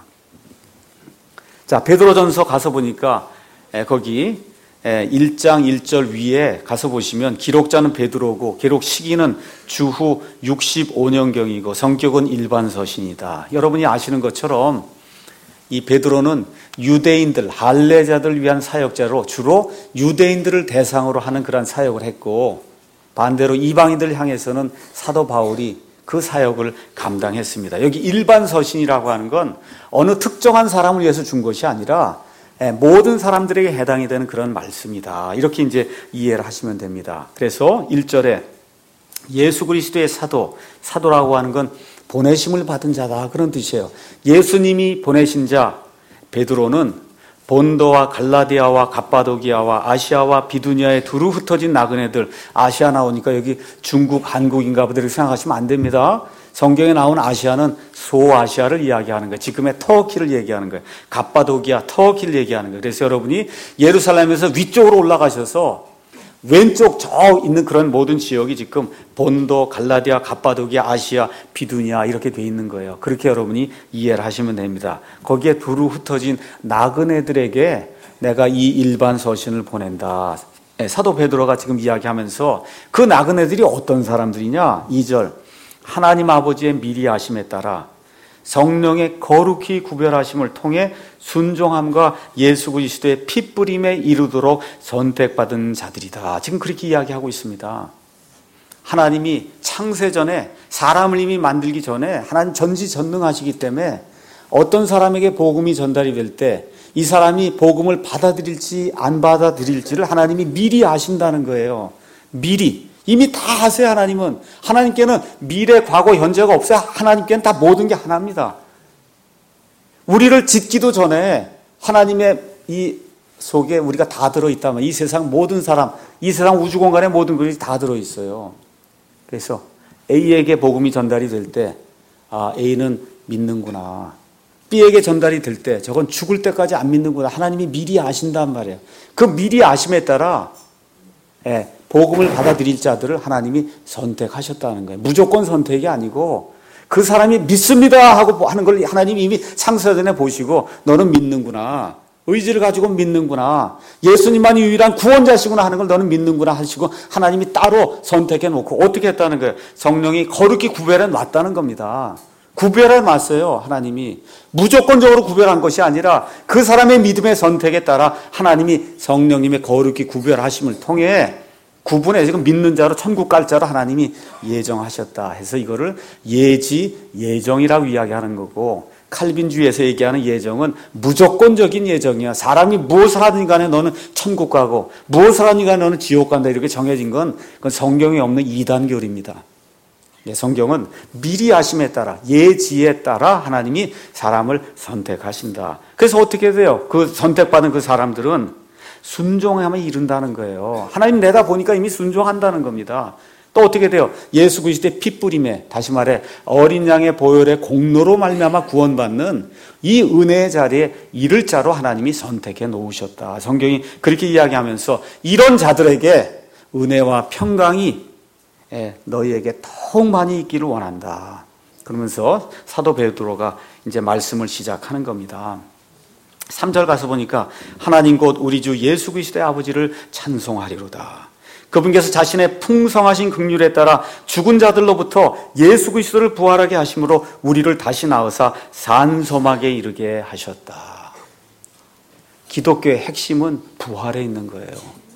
자, 베드로전서 가서 보니까 거기 1장 1절 위에 가서 보시면 기록자는 베드로고 기록 시기는 주후 65년경이고 성격은 일반 서신이다. 여러분이 아시는 것처럼 이 베드로는 유대인들, 할례자들을 위한 사역자로 주로 유대인들을 대상으로 하는 그런 사역을 했고, 반대로 이방인들을 향해서는 사도 바울이 그 사역을 감당했습니다. 여기 일반 서신이라고 하는 건 어느 특정한 사람을 위해서 준 것이 아니라 모든 사람들에게 해당이 되는 그런 말씀이다. 이렇게 이제 이해를 하시면 됩니다. 그래서 1절에 예수 그리스도의 사도라고 하는 건 보내심을 받은 자다, 그런 뜻이에요. 예수님이 보내신 자 베드로는 본도와 갈라디아와 갑바도기아와 아시아와 비두니아에 두루 흩어진 나그네들, 아시아 나오니까 여기 중국, 한국인가 보다 이렇게 생각하시면 안 됩니다. 성경에 나온 아시아는 소아시아를 이야기하는 거예요. 지금의 터키를 얘기하는 거예요. 갑바도기아, 터키를 얘기하는 거예요. 그래서 여러분이 예루살렘에서 위쪽으로 올라가셔서 왼쪽 저 있는 그런 모든 지역이 지금 본도, 갈라디아, 갑바도기아, 아시아, 비두니아 이렇게 돼 있는 거예요. 그렇게 여러분이 이해를 하시면 됩니다. 거기에 두루 흩어진 나그네들에게 내가 이 일반 서신을 보낸다. 사도 베드로가 지금 이야기하면서 그 나그네들이 어떤 사람들이냐? 2절, 하나님 아버지의 미리 아심에 따라 성령의 거룩히 구별하심을 통해 순종함과 예수 그리스도의 핏뿌림에 이르도록 선택받은 자들이다. 지금 그렇게 이야기하고 있습니다. 하나님이 창세전에 사람을 이미 만들기 전에 하나님 전지전능하시기 때문에 어떤 사람에게 복음이 전달이 될 때 이 사람이 복음을 받아들일지 안 받아들일지를 하나님이 미리 아신다는 거예요. 미리. 이미 다 아세요. 하나님은. 하나님께는 미래, 과거, 현재가 없어요. 하나님께는 다 모든 게 하나입니다. 우리를 짓기도 전에 하나님의 이 속에 우리가 다 들어있다면 이 세상 모든 사람, 이 세상 우주공간의 모든 것이 다 들어있어요. 그래서 A에게 복음이 전달이 될 때 A는 믿는구나. B에게 전달이 될 때 저건 죽을 때까지 안 믿는구나. 하나님이 미리 아신단 말이에요. 그 미리 아심에 따라 복음을 받아들일 자들을 하나님이 선택하셨다는 거예요. 무조건 선택이 아니고 그 사람이 믿습니다 하고 하는 걸 하나님이 이미 창세전에 보시고 너는 믿는구나. 의지를 가지고 믿는구나. 예수님만이 유일한 구원자시구나 하는 걸 너는 믿는구나 하시고 하나님이 따로 선택해 놓고 어떻게 했다는 거예요? 성령이 거룩히 구별해 놨다는 겁니다. 구별해 놨어요. 하나님이 무조건적으로 구별한 것이 아니라 그 사람의 믿음의 선택에 따라 하나님이 성령님의 거룩히 구별하심을 통해 구분해 지금 믿는 자로 천국 갈 자로 하나님이 예정하셨다 해서 이거를 예지 예정이라고 이야기하는 거고, 칼빈주의에서 얘기하는 예정은 무조건적인 예정이야. 사람이 무엇을 하든 간에 너는 천국 가고 무엇을 하든 간에 너는 지옥 간다. 이렇게 정해진 건 그건 성경에 없는 이단교리입니다. 성경은 미리 아심에 따라 예지에 따라 하나님이 사람을 선택하신다. 그래서 어떻게 돼요? 그 선택받은 그 사람들은 순종하면 이룬다는 거예요. 하나님 내다보니까 이미 순종한다는 겁니다. 또 어떻게 돼요? 예수 그리스도의 핏부림에, 다시 말해 어린 양의 보혈의 공로로 말미암아 구원받는 이 은혜의 자리에 이를 자로 하나님이 선택해 놓으셨다. 성경이 그렇게 이야기하면서 이런 자들에게 은혜와 평강이 너희에게 더욱 많이 있기를 원한다. 그러면서 사도 베드로가 이제 말씀을 시작하는 겁니다. 3절 가서 보니까 하나님 곧 우리 주 예수 그리스도의 아버지를 찬송하리로다. 그분께서 자신의 풍성하신 긍휼에 따라 죽은 자들로부터 예수 그리스도를 부활하게 하심으로 우리를 다시 낳으사 산소막에 이르게 하셨다. 기독교의 핵심은 부활에 있는 거예요.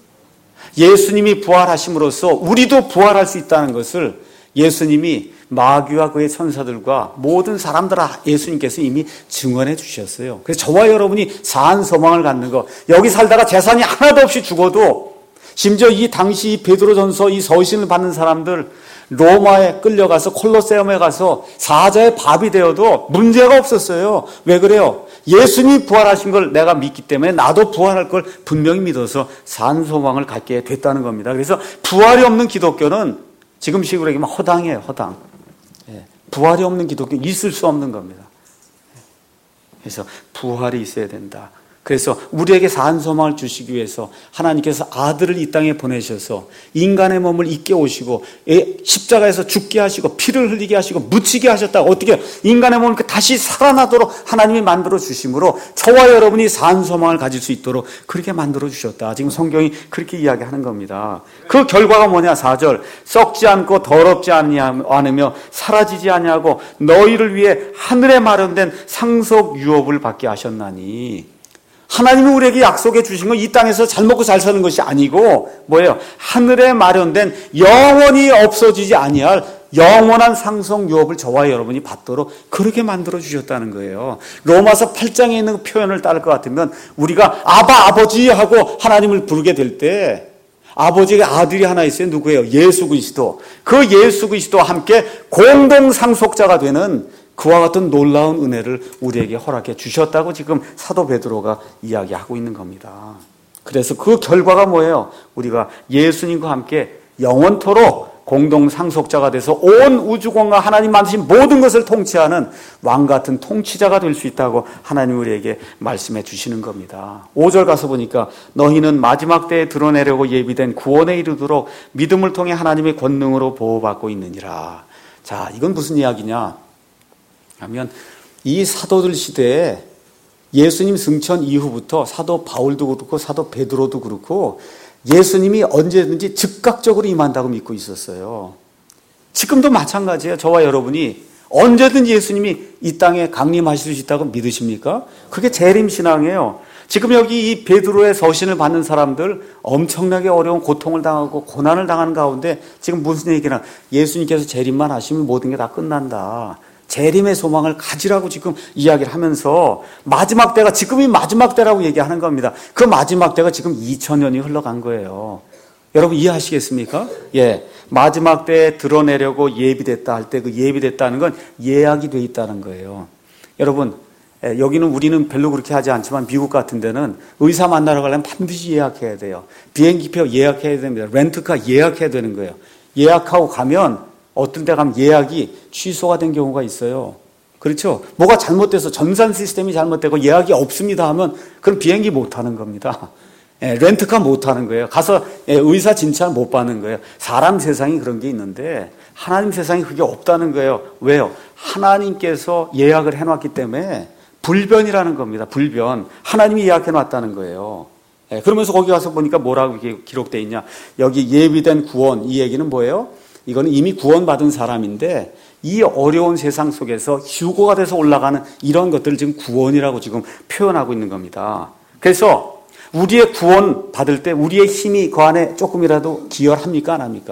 예수님이 부활하심으로써 우리도 부활할 수 있다는 것을 예수님이 마귀와 그의 천사들과 모든 사람들 예수님께서 이미 증언해 주셨어요. 그래서 저와 여러분이 사한 소망을 갖는 것, 여기 살다가 재산이 하나도 없이 죽어도 심지어 이 당시 베드로전서 이 서신을 받는 사람들 로마에 끌려가서 콜로세움에 가서 사자의 밥이 되어도 문제가 없었어요. 왜 그래요? 예수님이 부활하신 걸 내가 믿기 때문에 나도 부활할 걸 분명히 믿어서 산 소망을 갖게 됐다는 겁니다. 그래서 부활이 없는 기독교는 지금 식으로 얘기하면 허당이에요. 허당. 부활이 없는 기독교 있을 수 없는 겁니다. 그래서 부활이 있어야 된다. 그래서 우리에게 산 소망을 주시기 위해서 하나님께서 아들을 이 땅에 보내셔서 인간의 몸을 입게 오시고 십자가에서 죽게 하시고 피를 흘리게 하시고 묻히게 하셨다. 어떻게 인간의 몸을 다시 살아나도록 하나님이 만들어 주심으로 저와 여러분이 산 소망을 가질 수 있도록 그렇게 만들어 주셨다. 지금 성경이 그렇게 이야기하는 겁니다. 그 결과가 뭐냐? 4절 썩지 않고 더럽지 않으며 사라지지 아니하고 너희를 위해 하늘에 마련된 상속 유업을 받게 하셨나니. 하나님이 우리에게 약속해 주신 건 이 땅에서 잘 먹고 잘 사는 것이 아니고 뭐예요? 하늘에 마련된 영원히 없어지지 아니할 영원한 상속 유업을 저와 여러분이 받도록 그렇게 만들어 주셨다는 거예요. 로마서 8장에 있는 그 표현을 따를 것 같으면 우리가 아바 아버지 하고 하나님을 부르게 될 때 아버지의 아들이 하나 있어요. 누구예요? 예수 그리스도. 그 예수 그리스도와 함께 공동 상속자가 되는 그와 같은 놀라운 은혜를 우리에게 허락해 주셨다고 지금 사도 베드로가 이야기하고 있는 겁니다. 그래서 그 결과가 뭐예요? 우리가 예수님과 함께 영원토록 공동 상속자가 돼서 온 우주공과 하나님 만드신 모든 것을 통치하는 왕 같은 통치자가 될 수 있다고 하나님 우리에게 말씀해 주시는 겁니다. 5절 가서 보니까 너희는 마지막 때에 드러내려고 예비된 구원에 이르도록 믿음을 통해 하나님의 권능으로 보호받고 있느니라. 자, 이건 무슨 이야기냐? 하면 이 사도들 시대에 예수님 승천 이후부터 사도 바울도 그렇고 사도 베드로도 그렇고 예수님이 언제든지 즉각적으로 임한다고 믿고 있었어요. 지금도 마찬가지예요. 저와 여러분이 언제든지 예수님이 이 땅에 강림하실 수 있다고 믿으십니까? 그게 재림신앙이에요. 지금 여기 이 베드로의 서신을 받는 사람들 엄청나게 어려운 고통을 당하고 고난을 당하는 가운데 지금 무슨 얘기나 예수님께서 재림만 하시면 모든 게 다 끝난다. 재림의 소망을 가지라고 지금 이야기를 하면서 마지막 때가 지금이 마지막 때라고 얘기하는 겁니다. 그 마지막 때가 지금 2000년이 흘러간 거예요. 여러분 이해하시겠습니까? 예, 마지막 때에 드러내려고 예비됐다 할 때 그 예비됐다는 건 예약이 돼 있다는 거예요. 여러분 여기는 우리는 별로 그렇게 하지 않지만 미국 같은 데는 의사 만나러 가려면 반드시 예약해야 돼요. 비행기표 예약해야 됩니다. 렌트카 예약해야 되는 거예요. 예약하고 가면 어떤 데 가면 예약이 취소가 된 경우가 있어요. 그렇죠? 뭐가 잘못돼서 전산 시스템이 잘못되고 예약이 없습니다 하면 그럼 비행기 못 타는 겁니다. 렌트카 못 타는 거예요. 가서 의사 진찰 못 받는 거예요. 사람 세상이 그런 게 있는데 하나님 세상이 그게 없다는 거예요. 왜요? 하나님께서 예약을 해놨기 때문에 불변이라는 겁니다. 불변. 하나님이 예약해놨다는 거예요. 그러면서 거기 가서 보니까 뭐라고 기록되어 있냐. 여기 예비된 구원, 이 얘기는 뭐예요? 이거는 이미 구원받은 사람인데 이 어려운 세상 속에서 휴거가 돼서 올라가는 이런 것들을 지금 구원이라고 지금 표현하고 있는 겁니다. 그래서 우리의 구원 받을 때 우리의 힘이 그 안에 조금이라도 기여합니까? 안 합니까?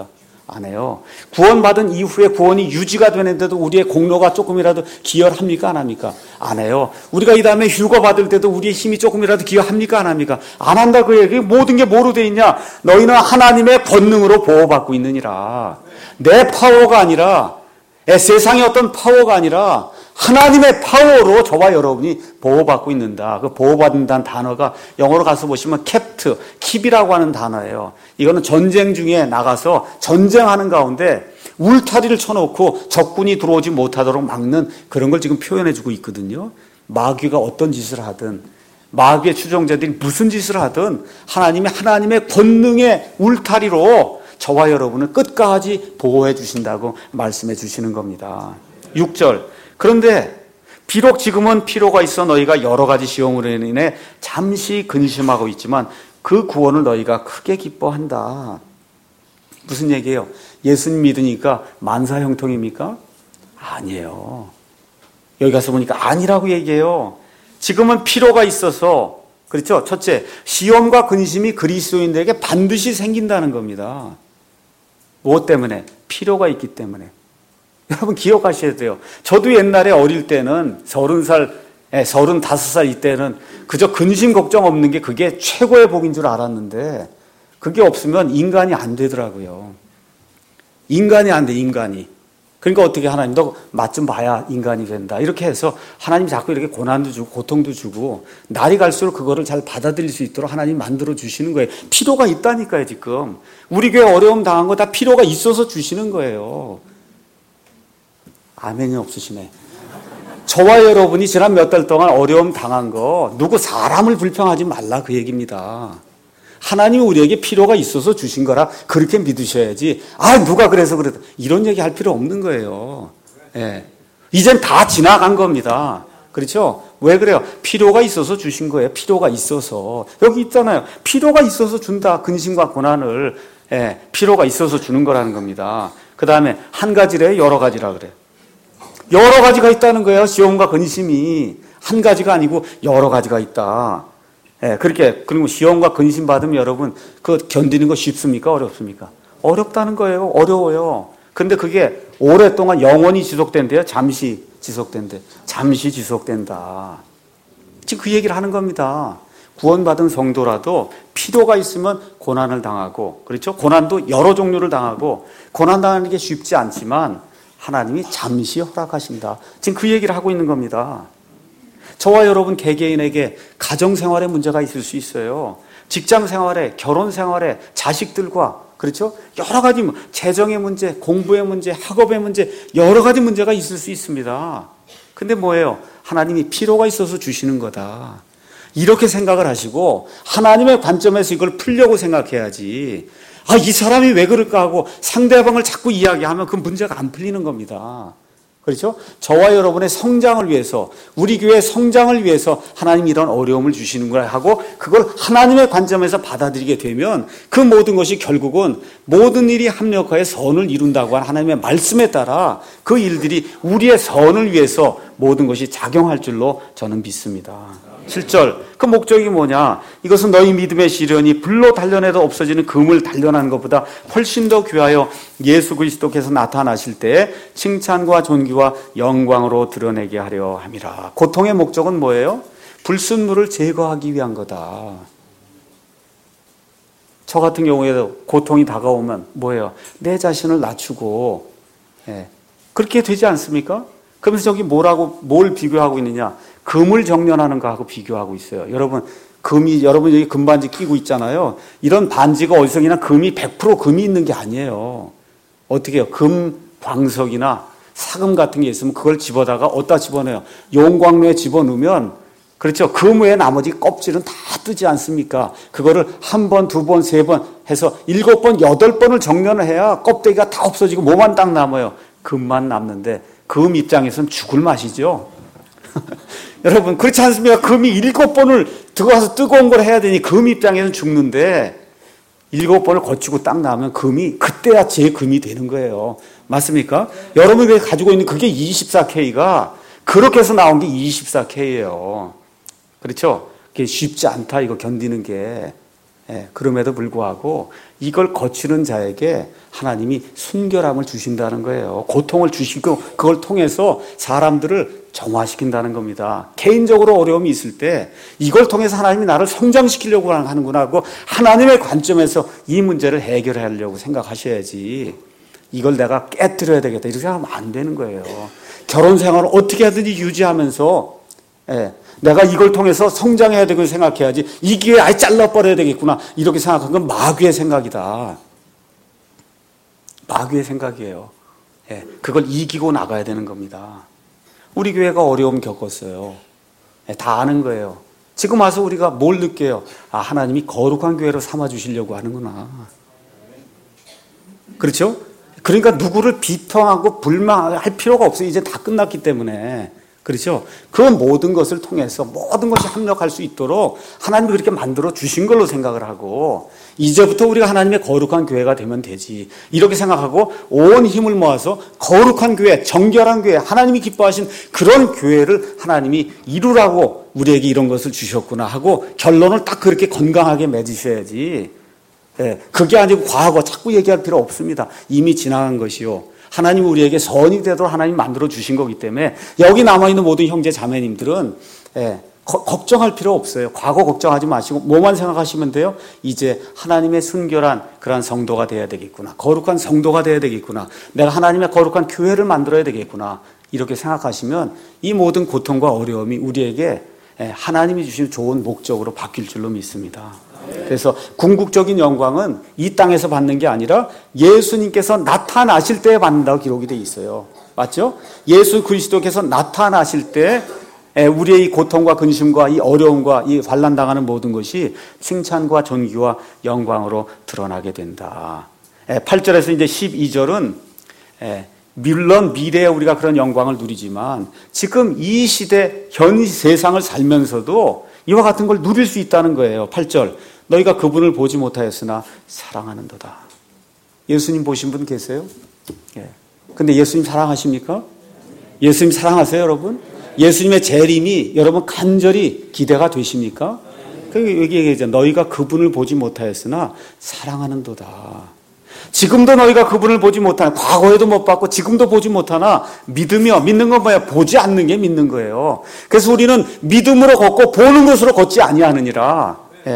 안 해요. 구원받은 이후에 구원이 유지가 되는데도 우리의 공로가 조금이라도 기여합니까? 안 합니까? 안 해요. 우리가 이 다음에 휴거 받을 때도 우리의 힘이 조금이라도 기여합니까? 안 합니까? 안 한다 그 얘기. 모든 게 뭐로 돼 있냐? 너희는 하나님의 권능으로 보호받고 있느니라. 내 파워가 아니라 세상의 어떤 파워가 아니라 하나님의 파워로 저와 여러분이 보호받고 있는다. 그 보호받는다는 단어가 영어로 가서 보시면 킵이라고 하는 단어예요. 이거는 전쟁 중에 나가서 전쟁하는 가운데 울타리를 쳐놓고 적군이 들어오지 못하도록 막는 그런 걸 지금 표현해주고 있거든요. 마귀가 어떤 짓을 하든 마귀의 추종자들이 무슨 짓을 하든 하나님의 권능의 울타리로 저와 여러분을 끝까지 보호해 주신다고 말씀해 주시는 겁니다. 6절. 그런데 비록 지금은 필요가 있어 너희가 여러 가지 시험으로 인해 잠시 근심하고 있지만 그 구원을 너희가 크게 기뻐한다. 무슨 얘기예요? 예수님 믿으니까 만사형통입니까? 아니에요. 여기 가서 보니까 아니라고 얘기해요. 지금은 필요가 있어서, 그렇죠? 첫째, 시험과 근심이 그리스도인들에게 반드시 생긴다는 겁니다. 무엇 때문에? 필요가 있기 때문에. 여러분 기억하셔야 돼요. 저도 옛날에 어릴 때는 30살, 35살 이때는 그저 근심 걱정 없는 게 그게 최고의 복인 줄 알았는데 그게 없으면 인간이 안 되더라고요. 인간이 안 돼, 인간이. 그러니까 어떻게 하나님 너 맛 좀 봐야 인간이 된다. 이렇게 해서 하나님 자꾸 이렇게 고난도 주고 고통도 주고 날이 갈수록 그거를 잘 받아들일 수 있도록 하나님 만들어 주시는 거예요. 필요가 있다니까요, 지금. 우리 교회 어려움 당한 거 다 필요가 있어서 주시는 거예요. 아멘이 없으시네. 저와 여러분이 지난 몇 달 동안 어려움 당한 거 누구 사람을 불평하지 말라 그 얘기입니다. 하나님이 우리에게 필요가 있어서 주신 거라 그렇게 믿으셔야지. 누가 그래서 그랬다. 이런 얘기 할 필요 없는 거예요. 예. 이젠 다 지나간 겁니다. 그렇죠? 왜 그래요? 필요가 있어서 주신 거예요. 필요가 있어서. 여기 있잖아요. 필요가 있어서 준다. 근심과 고난을. 예. 필요가 있어서 주는 거라는 겁니다. 그 다음에 한 가지래, 여러 가지라 그래. 여러 가지가 있다는 거예요. 시험과 근심이. 한 가지가 아니고 여러 가지가 있다. 예, 그렇게, 그리고 시험과 근심 받으면 여러분, 그거 견디는 거 쉽습니까? 어렵습니까? 어렵다는 거예요. 어려워요. 근데 그게 오랫동안 영원히 지속된대요. 잠시 지속된대. 잠시 지속된다. 지금 그 얘기를 하는 겁니다. 구원받은 성도라도 필요가 있으면 고난을 당하고, 그렇죠? 고난도 여러 종류를 당하고, 고난 당하는 게 쉽지 않지만, 하나님이 잠시 허락하신다. 지금 그 얘기를 하고 있는 겁니다. 저와 여러분 개개인에게 가정생활에 문제가 있을 수 있어요. 직장생활에, 결혼생활에, 자식들과, 그렇죠? 여러 가지 재정의 문제, 공부의 문제, 학업의 문제, 여러 가지 문제가 있을 수 있습니다. 근데 뭐예요? 하나님이 필요가 있어서 주시는 거다. 이렇게 생각을 하시고 하나님의 관점에서 이걸 풀려고 생각해야지. 이 사람이 왜 그럴까 하고 상대방을 자꾸 이야기하면 그 문제가 안 풀리는 겁니다. 그렇죠? 저와 여러분의 성장을 위해서, 우리 교회의 성장을 위해서 하나님이 이런 어려움을 주시는 걸 하고 그걸 하나님의 관점에서 받아들이게 되면 그 모든 것이 결국은 모든 일이 합력하여 선을 이룬다고 하는 하나님의 말씀에 따라 그 일들이 우리의 선을 위해서 모든 것이 작용할 줄로 저는 믿습니다. 7절. 그 목적이 뭐냐? 이것은 너희 믿음의 시련이 불로 단련해도 없어지는 금을 단련하는 것보다 훨씬 더 귀하여 예수 그리스도께서 나타나실 때 칭찬과 존귀와 영광으로 드러내게 하려 함이라. 고통의 목적은 뭐예요? 불순물을 제거하기 위한 거다. 저 같은 경우에도 고통이 다가오면 뭐예요? 내 자신을 낮추고, 그렇게 되지 않습니까? 그러면서 저기 뭘 비교하고 있느냐? 금을 정련하는 거하고 비교하고 있어요. 여러분 여기 금반지 끼고 있잖아요. 이런 반지가 어디서 그냥 100% 금이 있는 게 아니에요. 어떻게 해요? 금 광석이나 사금 같은 게 있으면 그걸 집어다가 어디다 집어넣어요? 용광로에 집어넣으면, 그렇죠? 금 외에 나머지 껍질은 다 뜨지 않습니까? 그거를 한 번, 두 번, 세 번 해서 7번, 8번을 정련을 해야 껍데기가 다 없어지고 뭐만 딱 남아요. 금만 남는데 금 입장에서는 죽을 맛이죠. 여러분 그렇지 않습니까? 금이 7번을 들어가서 뜨거운 걸 해야 되니 금 입장에서는 죽는데 7번을 거치고 딱 나오면 금이 그때야 제 금이 되는 거예요. 맞습니까? 여러분이 가지고 있는 그게 24K가 그렇게 해서 나온 게 24K예요. 그렇죠? 그게 쉽지 않다 이거 견디는 게. 그럼에도 불구하고 이걸 거치는 자에게 하나님이 순결함을 주신다는 거예요. 고통을 주시고 그걸 통해서 사람들을 정화시킨다는 겁니다. 개인적으로 어려움이 있을 때 이걸 통해서 하나님이 나를 성장시키려고 하는구나 하고 하나님의 관점에서 이 문제를 해결하려고 생각하셔야지, 이걸 내가 깨뜨려야 되겠다 이렇게 생각하면 안 되는 거예요. 결혼 생활을 어떻게 하든지 유지하면서 내가 이걸 통해서 성장해야 되고 생각해야지, 이 기회에 아예 잘라버려야 되겠구나 이렇게 생각한 건 마귀의 생각이다. 마귀의 생각이에요. 그걸 이기고 나가야 되는 겁니다. 우리 교회가 어려움 겪었어요. 다 아는 거예요. 지금 와서 우리가 뭘 느껴요? 하나님이 거룩한 교회로 삼아주시려고 하는구나. 그렇죠? 그러니까 누구를 비평하고 불만할 필요가 없어요. 이제 다 끝났기 때문에. 그렇죠? 그 모든 것을 통해서 모든 것이 합력할 수 있도록 하나님이 그렇게 만들어 주신 걸로 생각을 하고, 이제부터 우리가 하나님의 거룩한 교회가 되면 되지 이렇게 생각하고 온 힘을 모아서 거룩한 교회, 정결한 교회, 하나님이 기뻐하신 그런 교회를 하나님이 이루라고 우리에게 이런 것을 주셨구나 하고 결론을 딱 그렇게 건강하게 맺으셔야지. 그게 아니고 과거 자꾸 얘기할 필요 없습니다. 이미 지나간 것이요, 하나님이 우리에게 선이 되도록 하나님이 만들어 주신 거기 때문에 여기 남아있는 모든 형제 자매님들은 걱정할 필요 없어요. 과거 걱정하지 마시고 뭐만 생각하시면 돼요? 이제 하나님의 순결한 그러한 성도가 돼야 되겠구나, 거룩한 성도가 돼야 되겠구나, 내가 하나님의 거룩한 교회를 만들어야 되겠구나 이렇게 생각하시면 이 모든 고통과 어려움이 우리에게 하나님이 주신 좋은 목적으로 바뀔 줄로 믿습니다. 그래서 궁극적인 영광은 이 땅에서 받는 게 아니라 예수님께서 나타나실 때 받는다고 기록이 되어 있어요. 맞죠? 예수 그리스도께서 나타나실 때 우리의 이 고통과 근심과 이 어려움과 이 환난당하는 모든 것이 칭찬과 존귀와 영광으로 드러나게 된다. 8절에서 이제 12절은 물론 미래에 우리가 그런 영광을 누리지만 지금 이 시대 현 세상을 살면서도 이와 같은 걸 누릴 수 있다는 거예요. 8절, 너희가 그분을 보지 못하였으나 사랑하는도다. 예수님 보신 분 계세요? 근데 예수님 사랑하십니까? 예수님 사랑하세요, 여러분? 예수님의 재림이 여러분 간절히 기대가 되십니까? 여기 얘기하죠. 너희가 그분을 보지 못하였으나 사랑하는도다. 지금도 너희가 그분을 보지 못하나, 과거에도 못 봤고 지금도 보지 못하나 믿으며, 믿는 건 뭐야? 보지 않는 게 믿는 거예요. 그래서 우리는 믿음으로 걷고 보는 것으로 걷지 아니하느니라.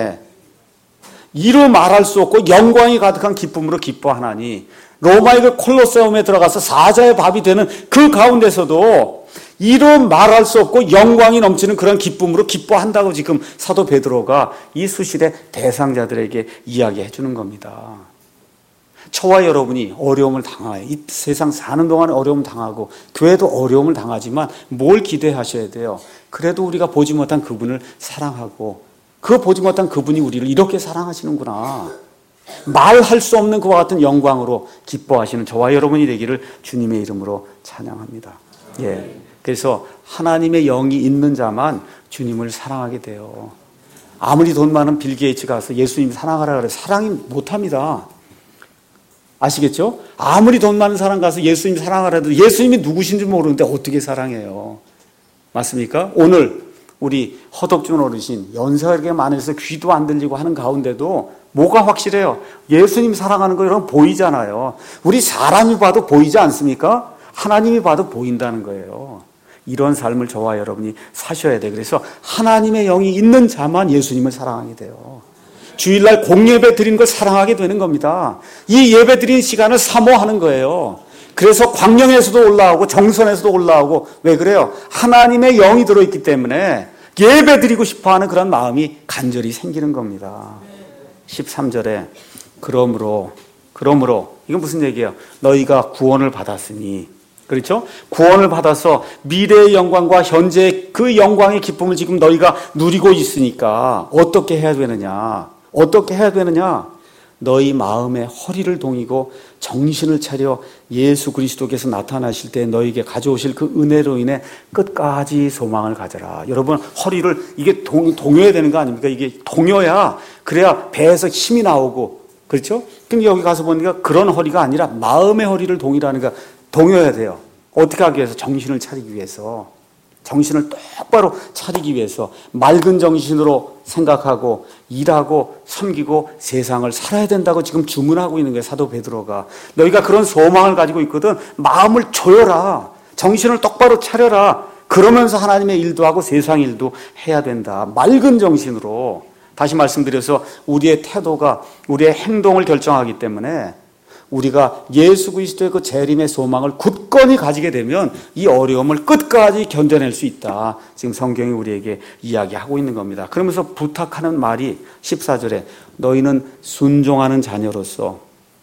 이루 말할 수 없고 영광이 가득한 기쁨으로 기뻐하나니, 로마의 그 콜로세움에 들어가서 사자의 밥이 되는 그 가운데서도 이루 말할 수 없고 영광이 넘치는 그런 기쁨으로 기뻐한다고 지금 사도 베드로가 이 수시대 대상자들에게 이야기해 주는 겁니다. 저와 여러분이 어려움을 당해요. 이 세상 사는 동안에 어려움을 당하고 교회도 어려움을 당하지만 뭘 기대하셔야 돼요? 그래도 우리가 보지 못한 그분을 사랑하고 그 보지 못한 그분이 우리를 이렇게 사랑하시는구나, 말할 수 없는 그와 같은 영광으로 기뻐하시는 저와 여러분이 되기를 주님의 이름으로 찬양합니다. 그래서 하나님의 영이 있는 자만 주님을 사랑하게 돼요. 아무리 돈 많은 빌 게이츠가 가서 예수님 사랑하라 그래, 사랑이 못합니다. 아시겠죠? 아무리 돈 많은 사람 가서 예수님 사랑하라 해도 예수님이 누구신지 모르는데 어떻게 사랑해요? 맞습니까? 오늘 우리 허덕준 어르신 연세가 이렇게 많아서 귀도 안 들리고 하는 가운데도 뭐가 확실해요? 예수님 사랑하는 거 여러분 보이잖아요. 우리 사람이 봐도 보이지 않습니까? 하나님이 봐도 보인다는 거예요. 이런 삶을 저와 여러분이 사셔야 돼요. 그래서 하나님의 영이 있는 자만 예수님을 사랑하게 돼요. 주일날 공예배 드리는 걸 사랑하게 되는 겁니다. 이 예배 드리는 시간을 사모하는 거예요. 그래서 광명에서도 올라오고 정선에서도 올라오고, 왜 그래요? 하나님의 영이 들어있기 때문에 예배 드리고 싶어하는 그런 마음이 간절히 생기는 겁니다. 13절에 그러므로 이건 무슨 얘기예요? 너희가 구원을 받았으니, 그렇죠? 구원을 받아서 미래의 영광과 현재의 그 영광의 기쁨을 지금 너희가 누리고 있으니까 어떻게 해야 되느냐? 너희 마음의 허리를 동이고 정신을 차려 예수 그리스도께서 나타나실 때 너희에게 가져오실 그 은혜로 인해 끝까지 소망을 가져라. 여러분, 허리를 이게 동요해야 되는 거 아닙니까? 이게 동요야. 그래야 배에서 힘이 나오고, 그렇죠? 근데 여기 가서 보니까 그런 허리가 아니라 마음의 허리를 동이라는 거, 동요해야 돼요. 어떻게 하기 위해서? 정신을 차리기 위해서. 정신을 똑바로 차리기 위해서 맑은 정신으로 생각하고 일하고 섬기고 세상을 살아야 된다고 지금 주문하고 있는 거예요. 사도 베드로가. 너희가 그런 소망을 가지고 있거든. 마음을 조여라. 정신을 똑바로 차려라. 그러면서 하나님의 일도 하고 세상 일도 해야 된다. 맑은 정신으로. 다시 말씀드려서 우리의 태도가 우리의 행동을 결정하기 때문에 우리가 예수 그리스도의 그 재림의 소망을 굳건히 가지게 되면 이 어려움을 끝까지 견뎌낼 수 있다. 지금 성경이 우리에게 이야기하고 있는 겁니다. 그러면서 부탁하는 말이 14절에 너희는 순종하는 자녀로서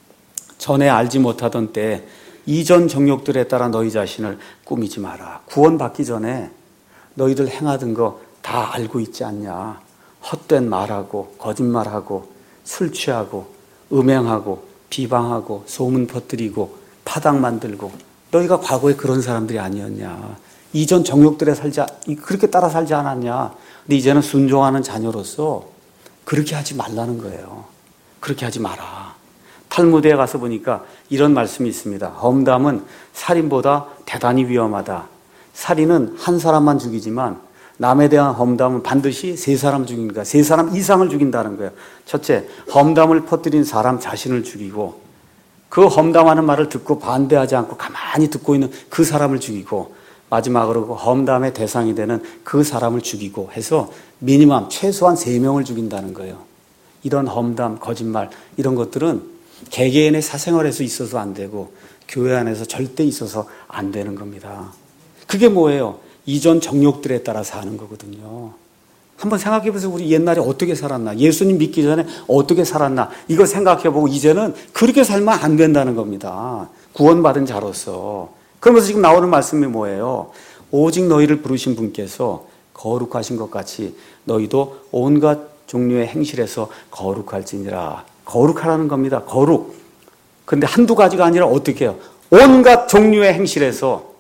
전에 알지 못하던 때 이전 정욕들에 따라 너희 자신을 꾸미지 마라. 구원받기 전에 너희들 행하던 거 다 알고 있지 않냐. 헛된 말하고 거짓말하고 술 취하고 음행하고 비방하고 소문 퍼뜨리고 파당 만들고 너희가 과거에 그런 사람들이 아니었냐. 이전 정욕들에 그렇게 따라 살지 않았냐. 근데 이제는 순종하는 자녀로서 그렇게 하지 말라는 거예요. 그렇게 하지 마라. 탈무드에 가서 보니까 이런 말씀이 있습니다. 험담은 살인보다 대단히 위험하다. 살인은 한 사람만 죽이지만 남에 대한 험담은 반드시 세 사람 죽이니까 세 사람 이상을 죽인다는 거예요. 첫째, 험담을 퍼뜨린 사람 자신을 죽이고 그 험담하는 말을 듣고 반대하지 않고 가만히 듣고 있는 그 사람을 죽이고 마지막으로 그 험담의 대상이 되는 그 사람을 죽이고 해서 미니멈 최소한 3명을 죽인다는 거예요. 이런 험담, 거짓말 이런 것들은 개개인의 사생활에서 있어서 안 되고 교회 안에서 절대 있어서 안 되는 겁니다. 그게 뭐예요? 이전 정욕들에 따라 사는 거거든요. 한번 생각해 보세요. 우리 옛날에 어떻게 살았나? 예수님 믿기 전에 어떻게 살았나? 이거 생각해 보고 이제는 그렇게 살면 안 된다는 겁니다. 구원받은 자로서. 그러면서 지금 나오는 말씀이 뭐예요? 오직 너희를 부르신 분께서 거룩하신 것 같이 너희도 온갖 종류의 행실에서 거룩할지니라. 거룩하라는 겁니다. 거룩. 그런데 한두 가지가 아니라 어떻게 해요? 온갖 종류의 행실에서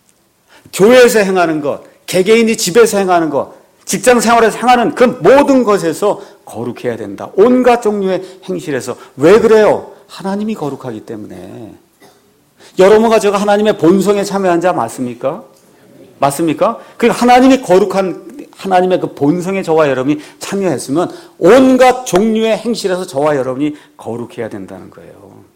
교회에서 행하는 것, 개개인이 집에서 행하는 것, 직장 생활에서 행하는 그 모든 것에서 거룩해야 된다. 온갖 종류의 행실에서. 왜 그래요? 하나님이 거룩하기 때문에. 여러분과 제가 하나님의 본성에 참여한 자 맞습니까? 맞습니까? 그 하나님이 거룩한 하나님의 그 본성에 저와 여러분이 참여했으면 온갖 종류의 행실에서 저와 여러분이 거룩해야 된다는 거예요.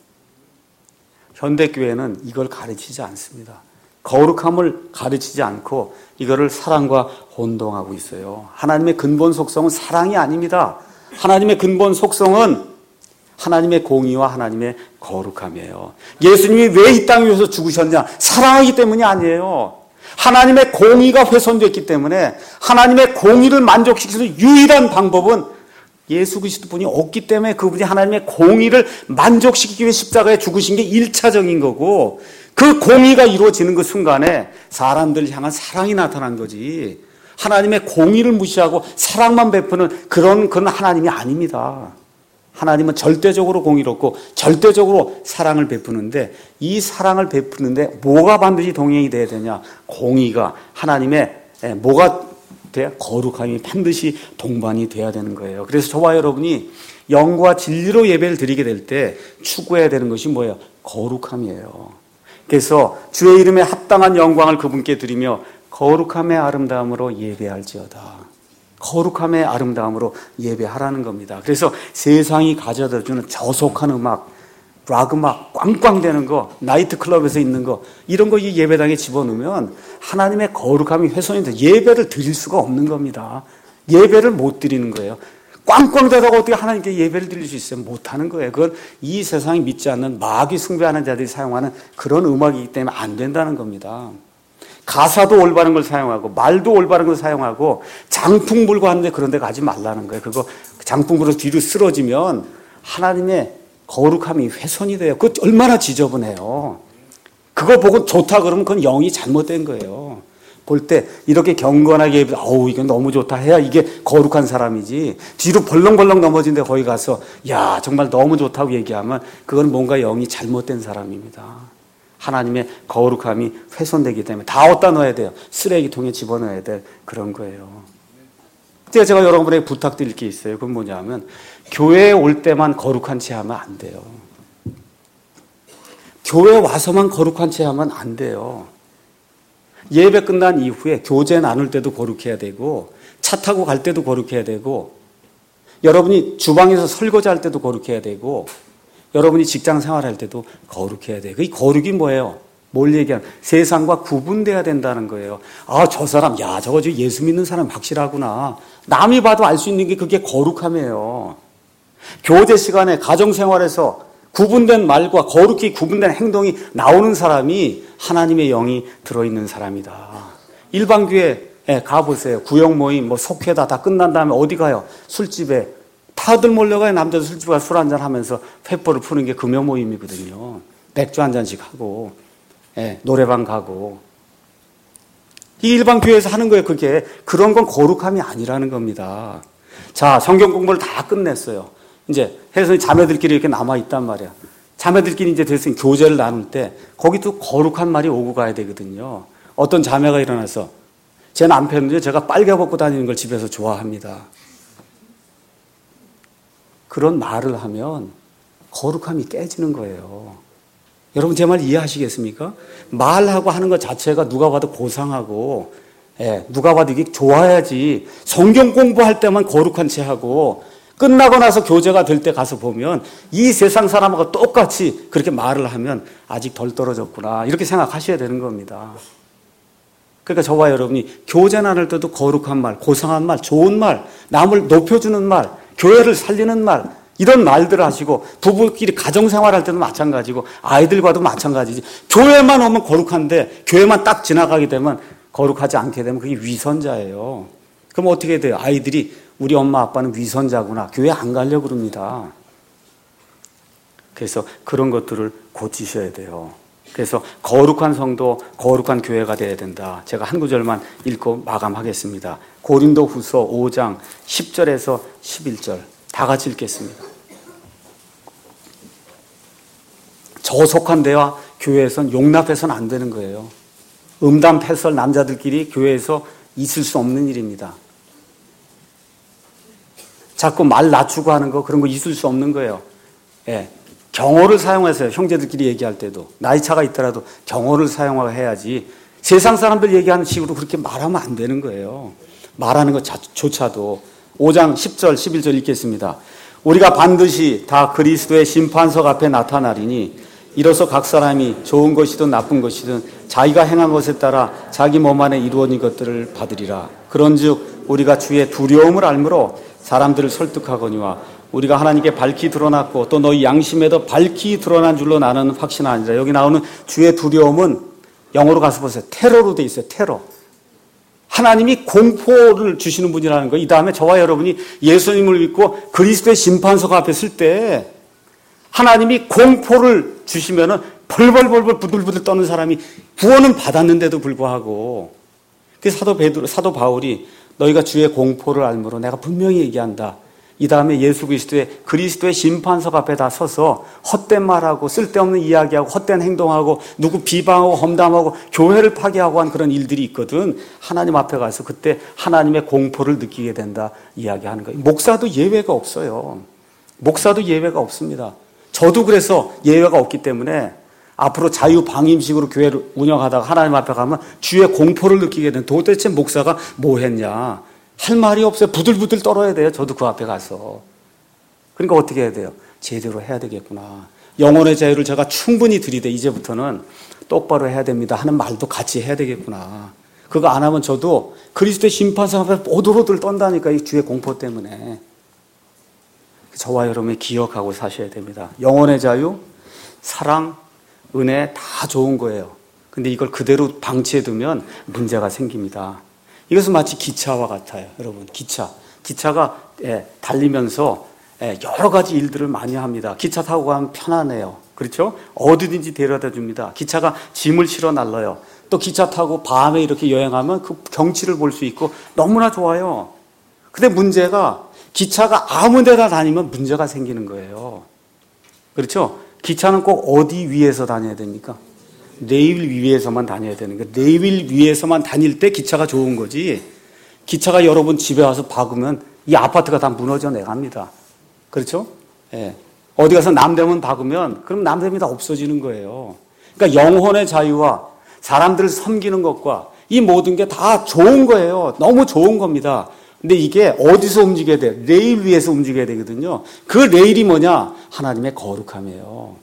현대교회는 이걸 가르치지 않습니다. 거룩함을 가르치지 않고 이거를 사랑과 혼동하고 있어요. 하나님의 근본 속성은 사랑이 아닙니다. 하나님의 근본 속성은 하나님의 공의와 하나님의 거룩함이에요. 예수님이 왜 이 땅 위에서 죽으셨냐? 사랑하기 때문이 아니에요. 하나님의 공의가 훼손됐기 때문에 하나님의 공의를 만족시키는 유일한 방법은 예수 그리스도뿐이 없기 때문에 그분이 하나님의 공의를 만족시키기 위해 십자가에 죽으신 게 1차적인 거고 그 공의가 이루어지는 그 순간에 사람들 향한 사랑이 나타난 거지. 하나님의 공의를 무시하고 사랑만 베푸는 그런 하나님이 아닙니다. 하나님은 절대적으로 공의롭고 절대적으로 사랑을 베푸는데 이 사랑을 베푸는데 뭐가 반드시 동행이 돼야 되냐? 공의가 하나님의 뭐가 돼야? 거룩함이 반드시 동반이 돼야 되는 거예요. 그래서 저와 여러분이 영과 진리로 예배를 드리게 될 때 추구해야 되는 것이 뭐예요? 거룩함이에요. 그래서 주의 이름에 합당한 영광을 그분께 드리며 거룩함의 아름다움으로 예배할지어다. 거룩함의 아름다움으로 예배하라는 겁니다. 그래서 세상이 가져다주는 저속한 음악, 락 음악, 꽝꽝대는 거, 나이트클럽에서 있는 거 이런 거 이 예배당에 집어넣으면 하나님의 거룩함이 훼손이 돼 예배를 드릴 수가 없는 겁니다. 예배를 못 드리는 거예요. 꽝꽝대다가 어떻게 하나님께 예배를 드릴 수 있어요? 못하는 거예요. 그건 이 세상이 믿지 않는 마귀 숭배하는 자들이 사용하는 그런 음악이기 때문에 안 된다는 겁니다. 가사도 올바른 걸 사용하고 말도 올바른 걸 사용하고 장풍 불고 하는데 그런 데 가지 말라는 거예요. 그거 장풍 불어서 뒤로 쓰러지면 하나님의 거룩함이 훼손이 돼요. 그거 얼마나 지저분해요. 그거 보고 좋다 그러면 그건 영이 잘못된 거예요. 볼 때 이렇게 경건하게 어우 이건 너무 좋다 해야 이게 거룩한 사람이지 뒤로 벌렁벌렁 넘어진데 거기 가서 야 정말 너무 좋다고 얘기하면 그건 뭔가 영이 잘못된 사람입니다. 하나님의 거룩함이 훼손되기 때문에 다 어디다 넣어야 돼요? 쓰레기통에 집어넣어야 될 그런 거예요. 제가 여러분에게 부탁드릴 게 있어요. 그건 뭐냐면 교회에 올 때만 거룩한 채 하면 안 돼요. 교회에 와서만 거룩한 채 하면 안 돼요. 예배 끝난 이후에 교제 나눌 때도 거룩해야 되고 차 타고 갈 때도 거룩해야 되고 여러분이 주방에서 설거지할 때도 거룩해야 되고 여러분이 직장 생활할 때도 거룩해야 돼요. 이 거룩이 뭐예요? 뭘 얘기하는? 세상과 구분돼야 된다는 거예요. 아, 저 사람, 야, 저거 예수 믿는 사람 확실하구나. 남이 봐도 알 수 있는 게 그게 거룩함이에요. 교제 시간에 가정생활에서 구분된 말과 거룩히 구분된 행동이 나오는 사람이 하나님의 영이 들어있는 사람이다. 일반교회에 가보세요. 구역 모임, 뭐 속회다 다 끝난 다음에 어디 가요? 술집에. 다들 몰려가요. 남자들 술집에 가서 술 한잔 하면서 횃불을 푸는 게 금요 모임이거든요. 맥주 한 잔씩 하고, 노래방 가고. 이 일반 교회에서 하는 거예요. 그게. 그런 건 거룩함이 아니라는 겁니다. 자, 성경 공부를 다 끝냈어요. 이제 해서 자매들끼리 이렇게 남아있단 말이야. 자매들끼리 이제 됐으니 교제를 나눌 때 거기도 거룩한 말이 오고 가야 되거든요. 어떤 자매가 일어나서 제 남편은요, 제가 빨개 벗고 다니는 걸 집에서 좋아합니다. 그런 말을 하면 거룩함이 깨지는 거예요. 여러분 제 말 이해하시겠습니까? 말하고 하는 것 자체가 누가 봐도 고상하고, 누가 봐도 이게 좋아야지. 성경 공부할 때만 거룩한 채 하고 끝나고 나서 교제가 될 때 가서 보면 이 세상 사람하고 똑같이 그렇게 말을 하면 아직 덜 떨어졌구나. 이렇게 생각하셔야 되는 겁니다. 그러니까 저와 여러분이 교제 나눌 때도 거룩한 말, 고상한 말, 좋은 말, 남을 높여주는 말, 교회를 살리는 말, 이런 말들을 하시고 부부끼리 가정생활할 때도 마찬가지고 아이들과도 마찬가지지. 교회만 오면 거룩한데 교회만 딱 지나가게 되면 거룩하지 않게 되면 그게 위선자예요. 그럼 어떻게 돼요? 아이들이 우리 엄마 아빠는 위선자구나. 교회 안 가려고 그럽니다. 그래서 그런 것들을 고치셔야 돼요. 그래서 거룩한 성도, 거룩한 교회가 되어야 된다. 제가 한 구절만 읽고 마감하겠습니다. 고린도 후서 5장 10절에서 11절 다 같이 읽겠습니다. 저속한 대화 교회에선 용납해서는 안 되는 거예요. 음담 패설 남자들끼리 교회에서 있을 수 없는 일입니다. 자꾸 말 낮추고 하는 거, 그런 거 있을 수 없는 거예요. 경어를 사용하세요. 형제들끼리 얘기할 때도. 나이 차가 있더라도 경어를 사용해야지. 세상 사람들 얘기하는 식으로 그렇게 말하면 안 되는 거예요. 말하는 것조차도. 5장 10절, 11절 읽겠습니다. 우리가 반드시 다 그리스도의 심판석 앞에 나타나리니 이로써 각 사람이 좋은 것이든 나쁜 것이든 자기가 행한 것에 따라 자기 몸 안에 이루어진 것들을 받으리라. 그런즉 우리가 주의 두려움을 알므로 사람들을 설득하거니와 우리가 하나님께 밝히 드러났고 또 너희 양심에도 밝히 드러난 줄로 나는 확신하니라. 여기 나오는 주의 두려움은 영어로 가서 보세요. 테러로 돼 있어요. 테러. 하나님이 공포를 주시는 분이라는 거예요. 이 다음에 저와 여러분이 예수님을 믿고 그리스도의 심판석 앞에 설 때 하나님이 공포를 주시면은 벌벌벌벌 부들부들 떠는 사람이 구원은 받았는데도 불구하고 그래서 사도 바울이 너희가 주의 공포를 알므로 내가 분명히 얘기한다. 이 다음에 예수 그리스도의 심판석 앞에 다 서서 헛된 말하고 쓸데없는 이야기하고 헛된 행동하고 누구 비방하고 험담하고 교회를 파괴하고 한 그런 일들이 있거든. 하나님 앞에 가서 그때 하나님의 공포를 느끼게 된다 이야기하는 거예요. 목사도 예외가 없어요. 목사도 예외가 없습니다. 저도 그래서 예외가 없기 때문에 앞으로 자유방임식으로 교회를 운영하다가 하나님 앞에 가면 주의 공포를 느끼게 된 도대체 목사가 뭐 했냐. 할 말이 없어요. 부들부들 떨어야 돼요. 저도 그 앞에 가서. 그러니까 어떻게 해야 돼요? 제대로 해야 되겠구나. 영혼의 자유를 제가 충분히 드리되 이제부터는 똑바로 해야 됩니다 하는 말도 같이 해야 되겠구나. 그거 안 하면 저도 그리스도의 심판상 앞에 오돌오돌 떤다니까 이 주의 공포 때문에. 저와 여러분이 기억하고 사셔야 됩니다. 영혼의 자유, 사랑, 은혜 다 좋은 거예요. 근데 이걸 그대로 방치해두면 문제가 생깁니다. 이것은 마치 기차와 같아요. 여러분, 기차가 달리면서 여러 가지 일들을 많이 합니다. 기차 타고 가면 편하네요. 그렇죠? 어디든지 데려다 줍니다. 기차가 짐을 실어 날라요. 또 기차 타고 밤에 이렇게 여행하면 그 경치를 볼 수 있고 너무나 좋아요. 근데 문제가 기차가 아무 데나 다니면 문제가 생기는 거예요. 그렇죠? 기차는 꼭 어디 위에서 다녀야 됩니까? 레일 위에서만 다녀야 되는 거예요. 레일 위에서만 다닐 때 기차가 좋은 거지. 기차가 여러분 집에 와서 박으면 이 아파트가 다 무너져 내갑니다. 그렇죠? 어디 가서 남대문 박으면 그럼 남대문이 다 없어지는 거예요. 그러니까 영혼의 자유와 사람들을 섬기는 것과 이 모든 게 다 좋은 거예요. 너무 좋은 겁니다. 근데 이게 어디서 움직여야 돼요? 레일 위에서 움직여야 되거든요. 그 레일이 뭐냐? 하나님의 거룩함이에요.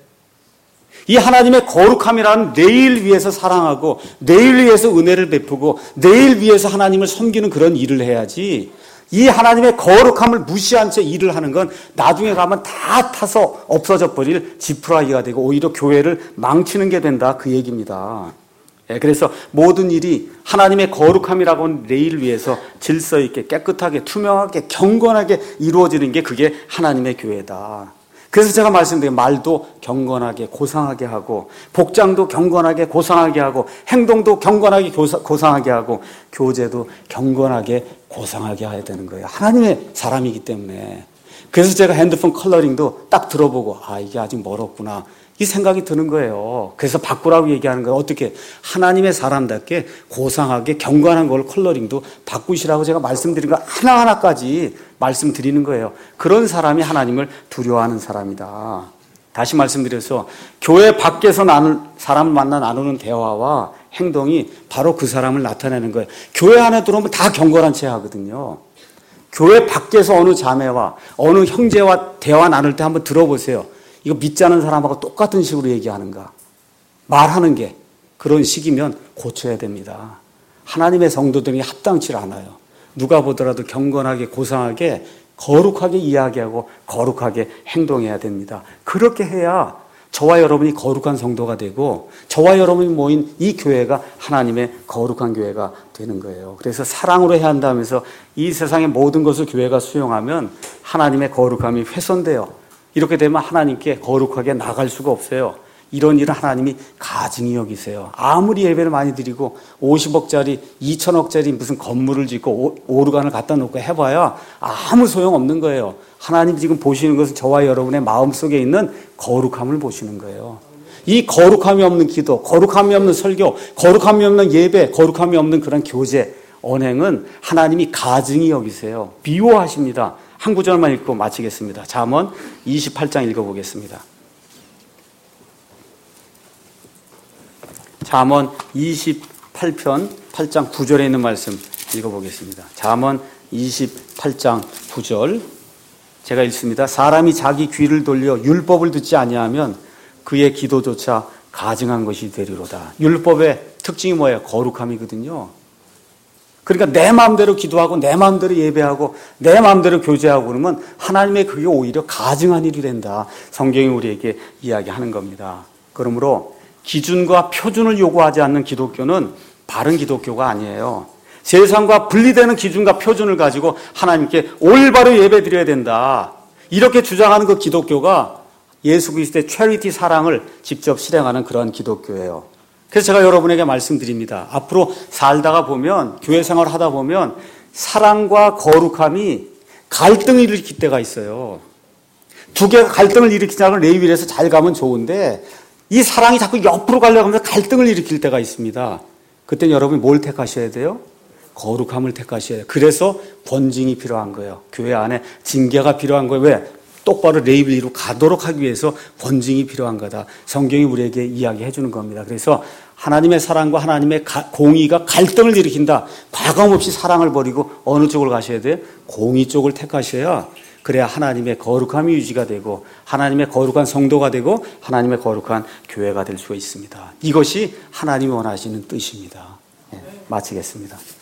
이 하나님의 거룩함이라는 레일 위에서 사랑하고 레일 위에서 은혜를 베푸고 레일 위에서 하나님을 섬기는 그런 일을 해야지, 이 하나님의 거룩함을 무시한 채 일을 하는 건 나중에 가면 다 타서 없어져 버릴 지푸라기가 되고 오히려 교회를 망치는 게 된다, 그 얘기입니다. 그래서 모든 일이 하나님의 거룩함이라고 하는 레일 위에서 질서 있게 깨끗하게 투명하게 경건하게 이루어지는 게 그게 하나님의 교회다. 그래서 제가 말씀드린 말도 경건하게 고상하게 하고 복장도 경건하게 고상하게 하고 행동도 경건하게 고상하게 하고 교제도 경건하게 고상하게 해야 되는 거예요. 하나님의 사람이기 때문에. 그래서 제가 핸드폰 컬러링도 딱 들어보고 이게 아직 멀었구나 이 생각이 드는 거예요. 그래서 바꾸라고 얘기하는 거예요. 어떻게 하나님의 사람답게 고상하게 경건한 걸 컬러링도 바꾸시라고 제가 말씀드린 거 하나하나까지 말씀드리는 거예요. 그런 사람이 하나님을 두려워하는 사람이다. 다시 말씀드려서 교회 밖에서 사람을 만나 나누는 대화와 행동이 바로 그 사람을 나타내는 거예요. 교회 안에 들어오면 다 경건한 채 하거든요. 교회 밖에서 어느 자매와 어느 형제와 대화 나눌 때 한번 들어보세요. 이거 믿지 않는 사람하고 똑같은 식으로 얘기하는가? 말하는 게 그런 식이면 고쳐야 됩니다. 하나님의 성도들이 합당치 않아요. 누가 보더라도 경건하게 고상하게 거룩하게 이야기하고 거룩하게 행동해야 됩니다. 그렇게 해야 저와 여러분이 거룩한 성도가 되고 저와 여러분이 모인 이 교회가 하나님의 거룩한 교회가 되는 거예요. 그래서 사랑으로 해야 한다면서 이 세상의 모든 것을 교회가 수용하면 하나님의 거룩함이 훼손돼요. 이렇게 되면 하나님께 거룩하게 나갈 수가 없어요. 이런 일은 하나님이 가증히 여기세요. 아무리 예배를 많이 드리고 50억짜리 2천억짜리 무슨 건물을 짓고 오르간을 갖다 놓고 해봐야 아무 소용없는 거예요. 하나님 지금 보시는 것은 저와 여러분의 마음속에 있는 거룩함을 보시는 거예요. 이 거룩함이 없는 기도, 거룩함이 없는 설교, 거룩함이 없는 예배, 거룩함이 없는 그런 교제, 언행은 하나님이 가증히 여기세요. 미워하십니다. 한 구절만 읽고 마치겠습니다. 잠언 28장 읽어보겠습니다. 잠언 28편 8장 9절에 있는 말씀 읽어보겠습니다. 잠언 28장 9절 제가 읽습니다. 사람이 자기 귀를 돌려 율법을 듣지 아니하면 그의 기도조차 가증한 것이 되리로다. 율법의 특징이 뭐예요? 거룩함이거든요. 그러니까 내 마음대로 기도하고 내 마음대로 예배하고 내 마음대로 교제하고 그러면 하나님의 그게 오히려 가증한 일이 된다. 성경이 우리에게 이야기하는 겁니다. 그러므로 기준과 표준을 요구하지 않는 기독교는 바른 기독교가 아니에요. 세상과 분리되는 기준과 표준을 가지고 하나님께 올바로 예배 드려야 된다. 이렇게 주장하는 그 기독교가 예수 그리스도의 체리티 사랑을 직접 실행하는 그런 기독교예요. 그래서 제가 여러분에게 말씀드립니다. 앞으로 살다가 보면, 교회 생활을 하다 보면 사랑과 거룩함이 갈등을 일으킬 때가 있어요. 두 개가 갈등을 일으키자고 레위기에서 잘 가면 좋은데 이 사랑이 자꾸 옆으로 가려고 하면서 갈등을 일으킬 때가 있습니다. 그때는 여러분이 뭘 택하셔야 돼요? 거룩함을 택하셔야 돼요. 그래서 권징이 필요한 거예요. 교회 안에 징계가 필요한 거예요. 왜? 똑바로 레위기로 가도록 하기 위해서 권징이 필요한 거다. 성경이 우리에게 이야기해 주는 겁니다. 그래서 하나님의 사랑과 하나님의 공의가 갈등을 일으킨다. 과감 없이 사랑을 버리고 어느 쪽을 가셔야 돼요? 공의 쪽을 택하셔야 그래야 하나님의 거룩함이 유지가 되고 하나님의 거룩한 성도가 되고 하나님의 거룩한 교회가 될 수가 있습니다. 이것이 하나님이 원하시는 뜻입니다. 마치겠습니다.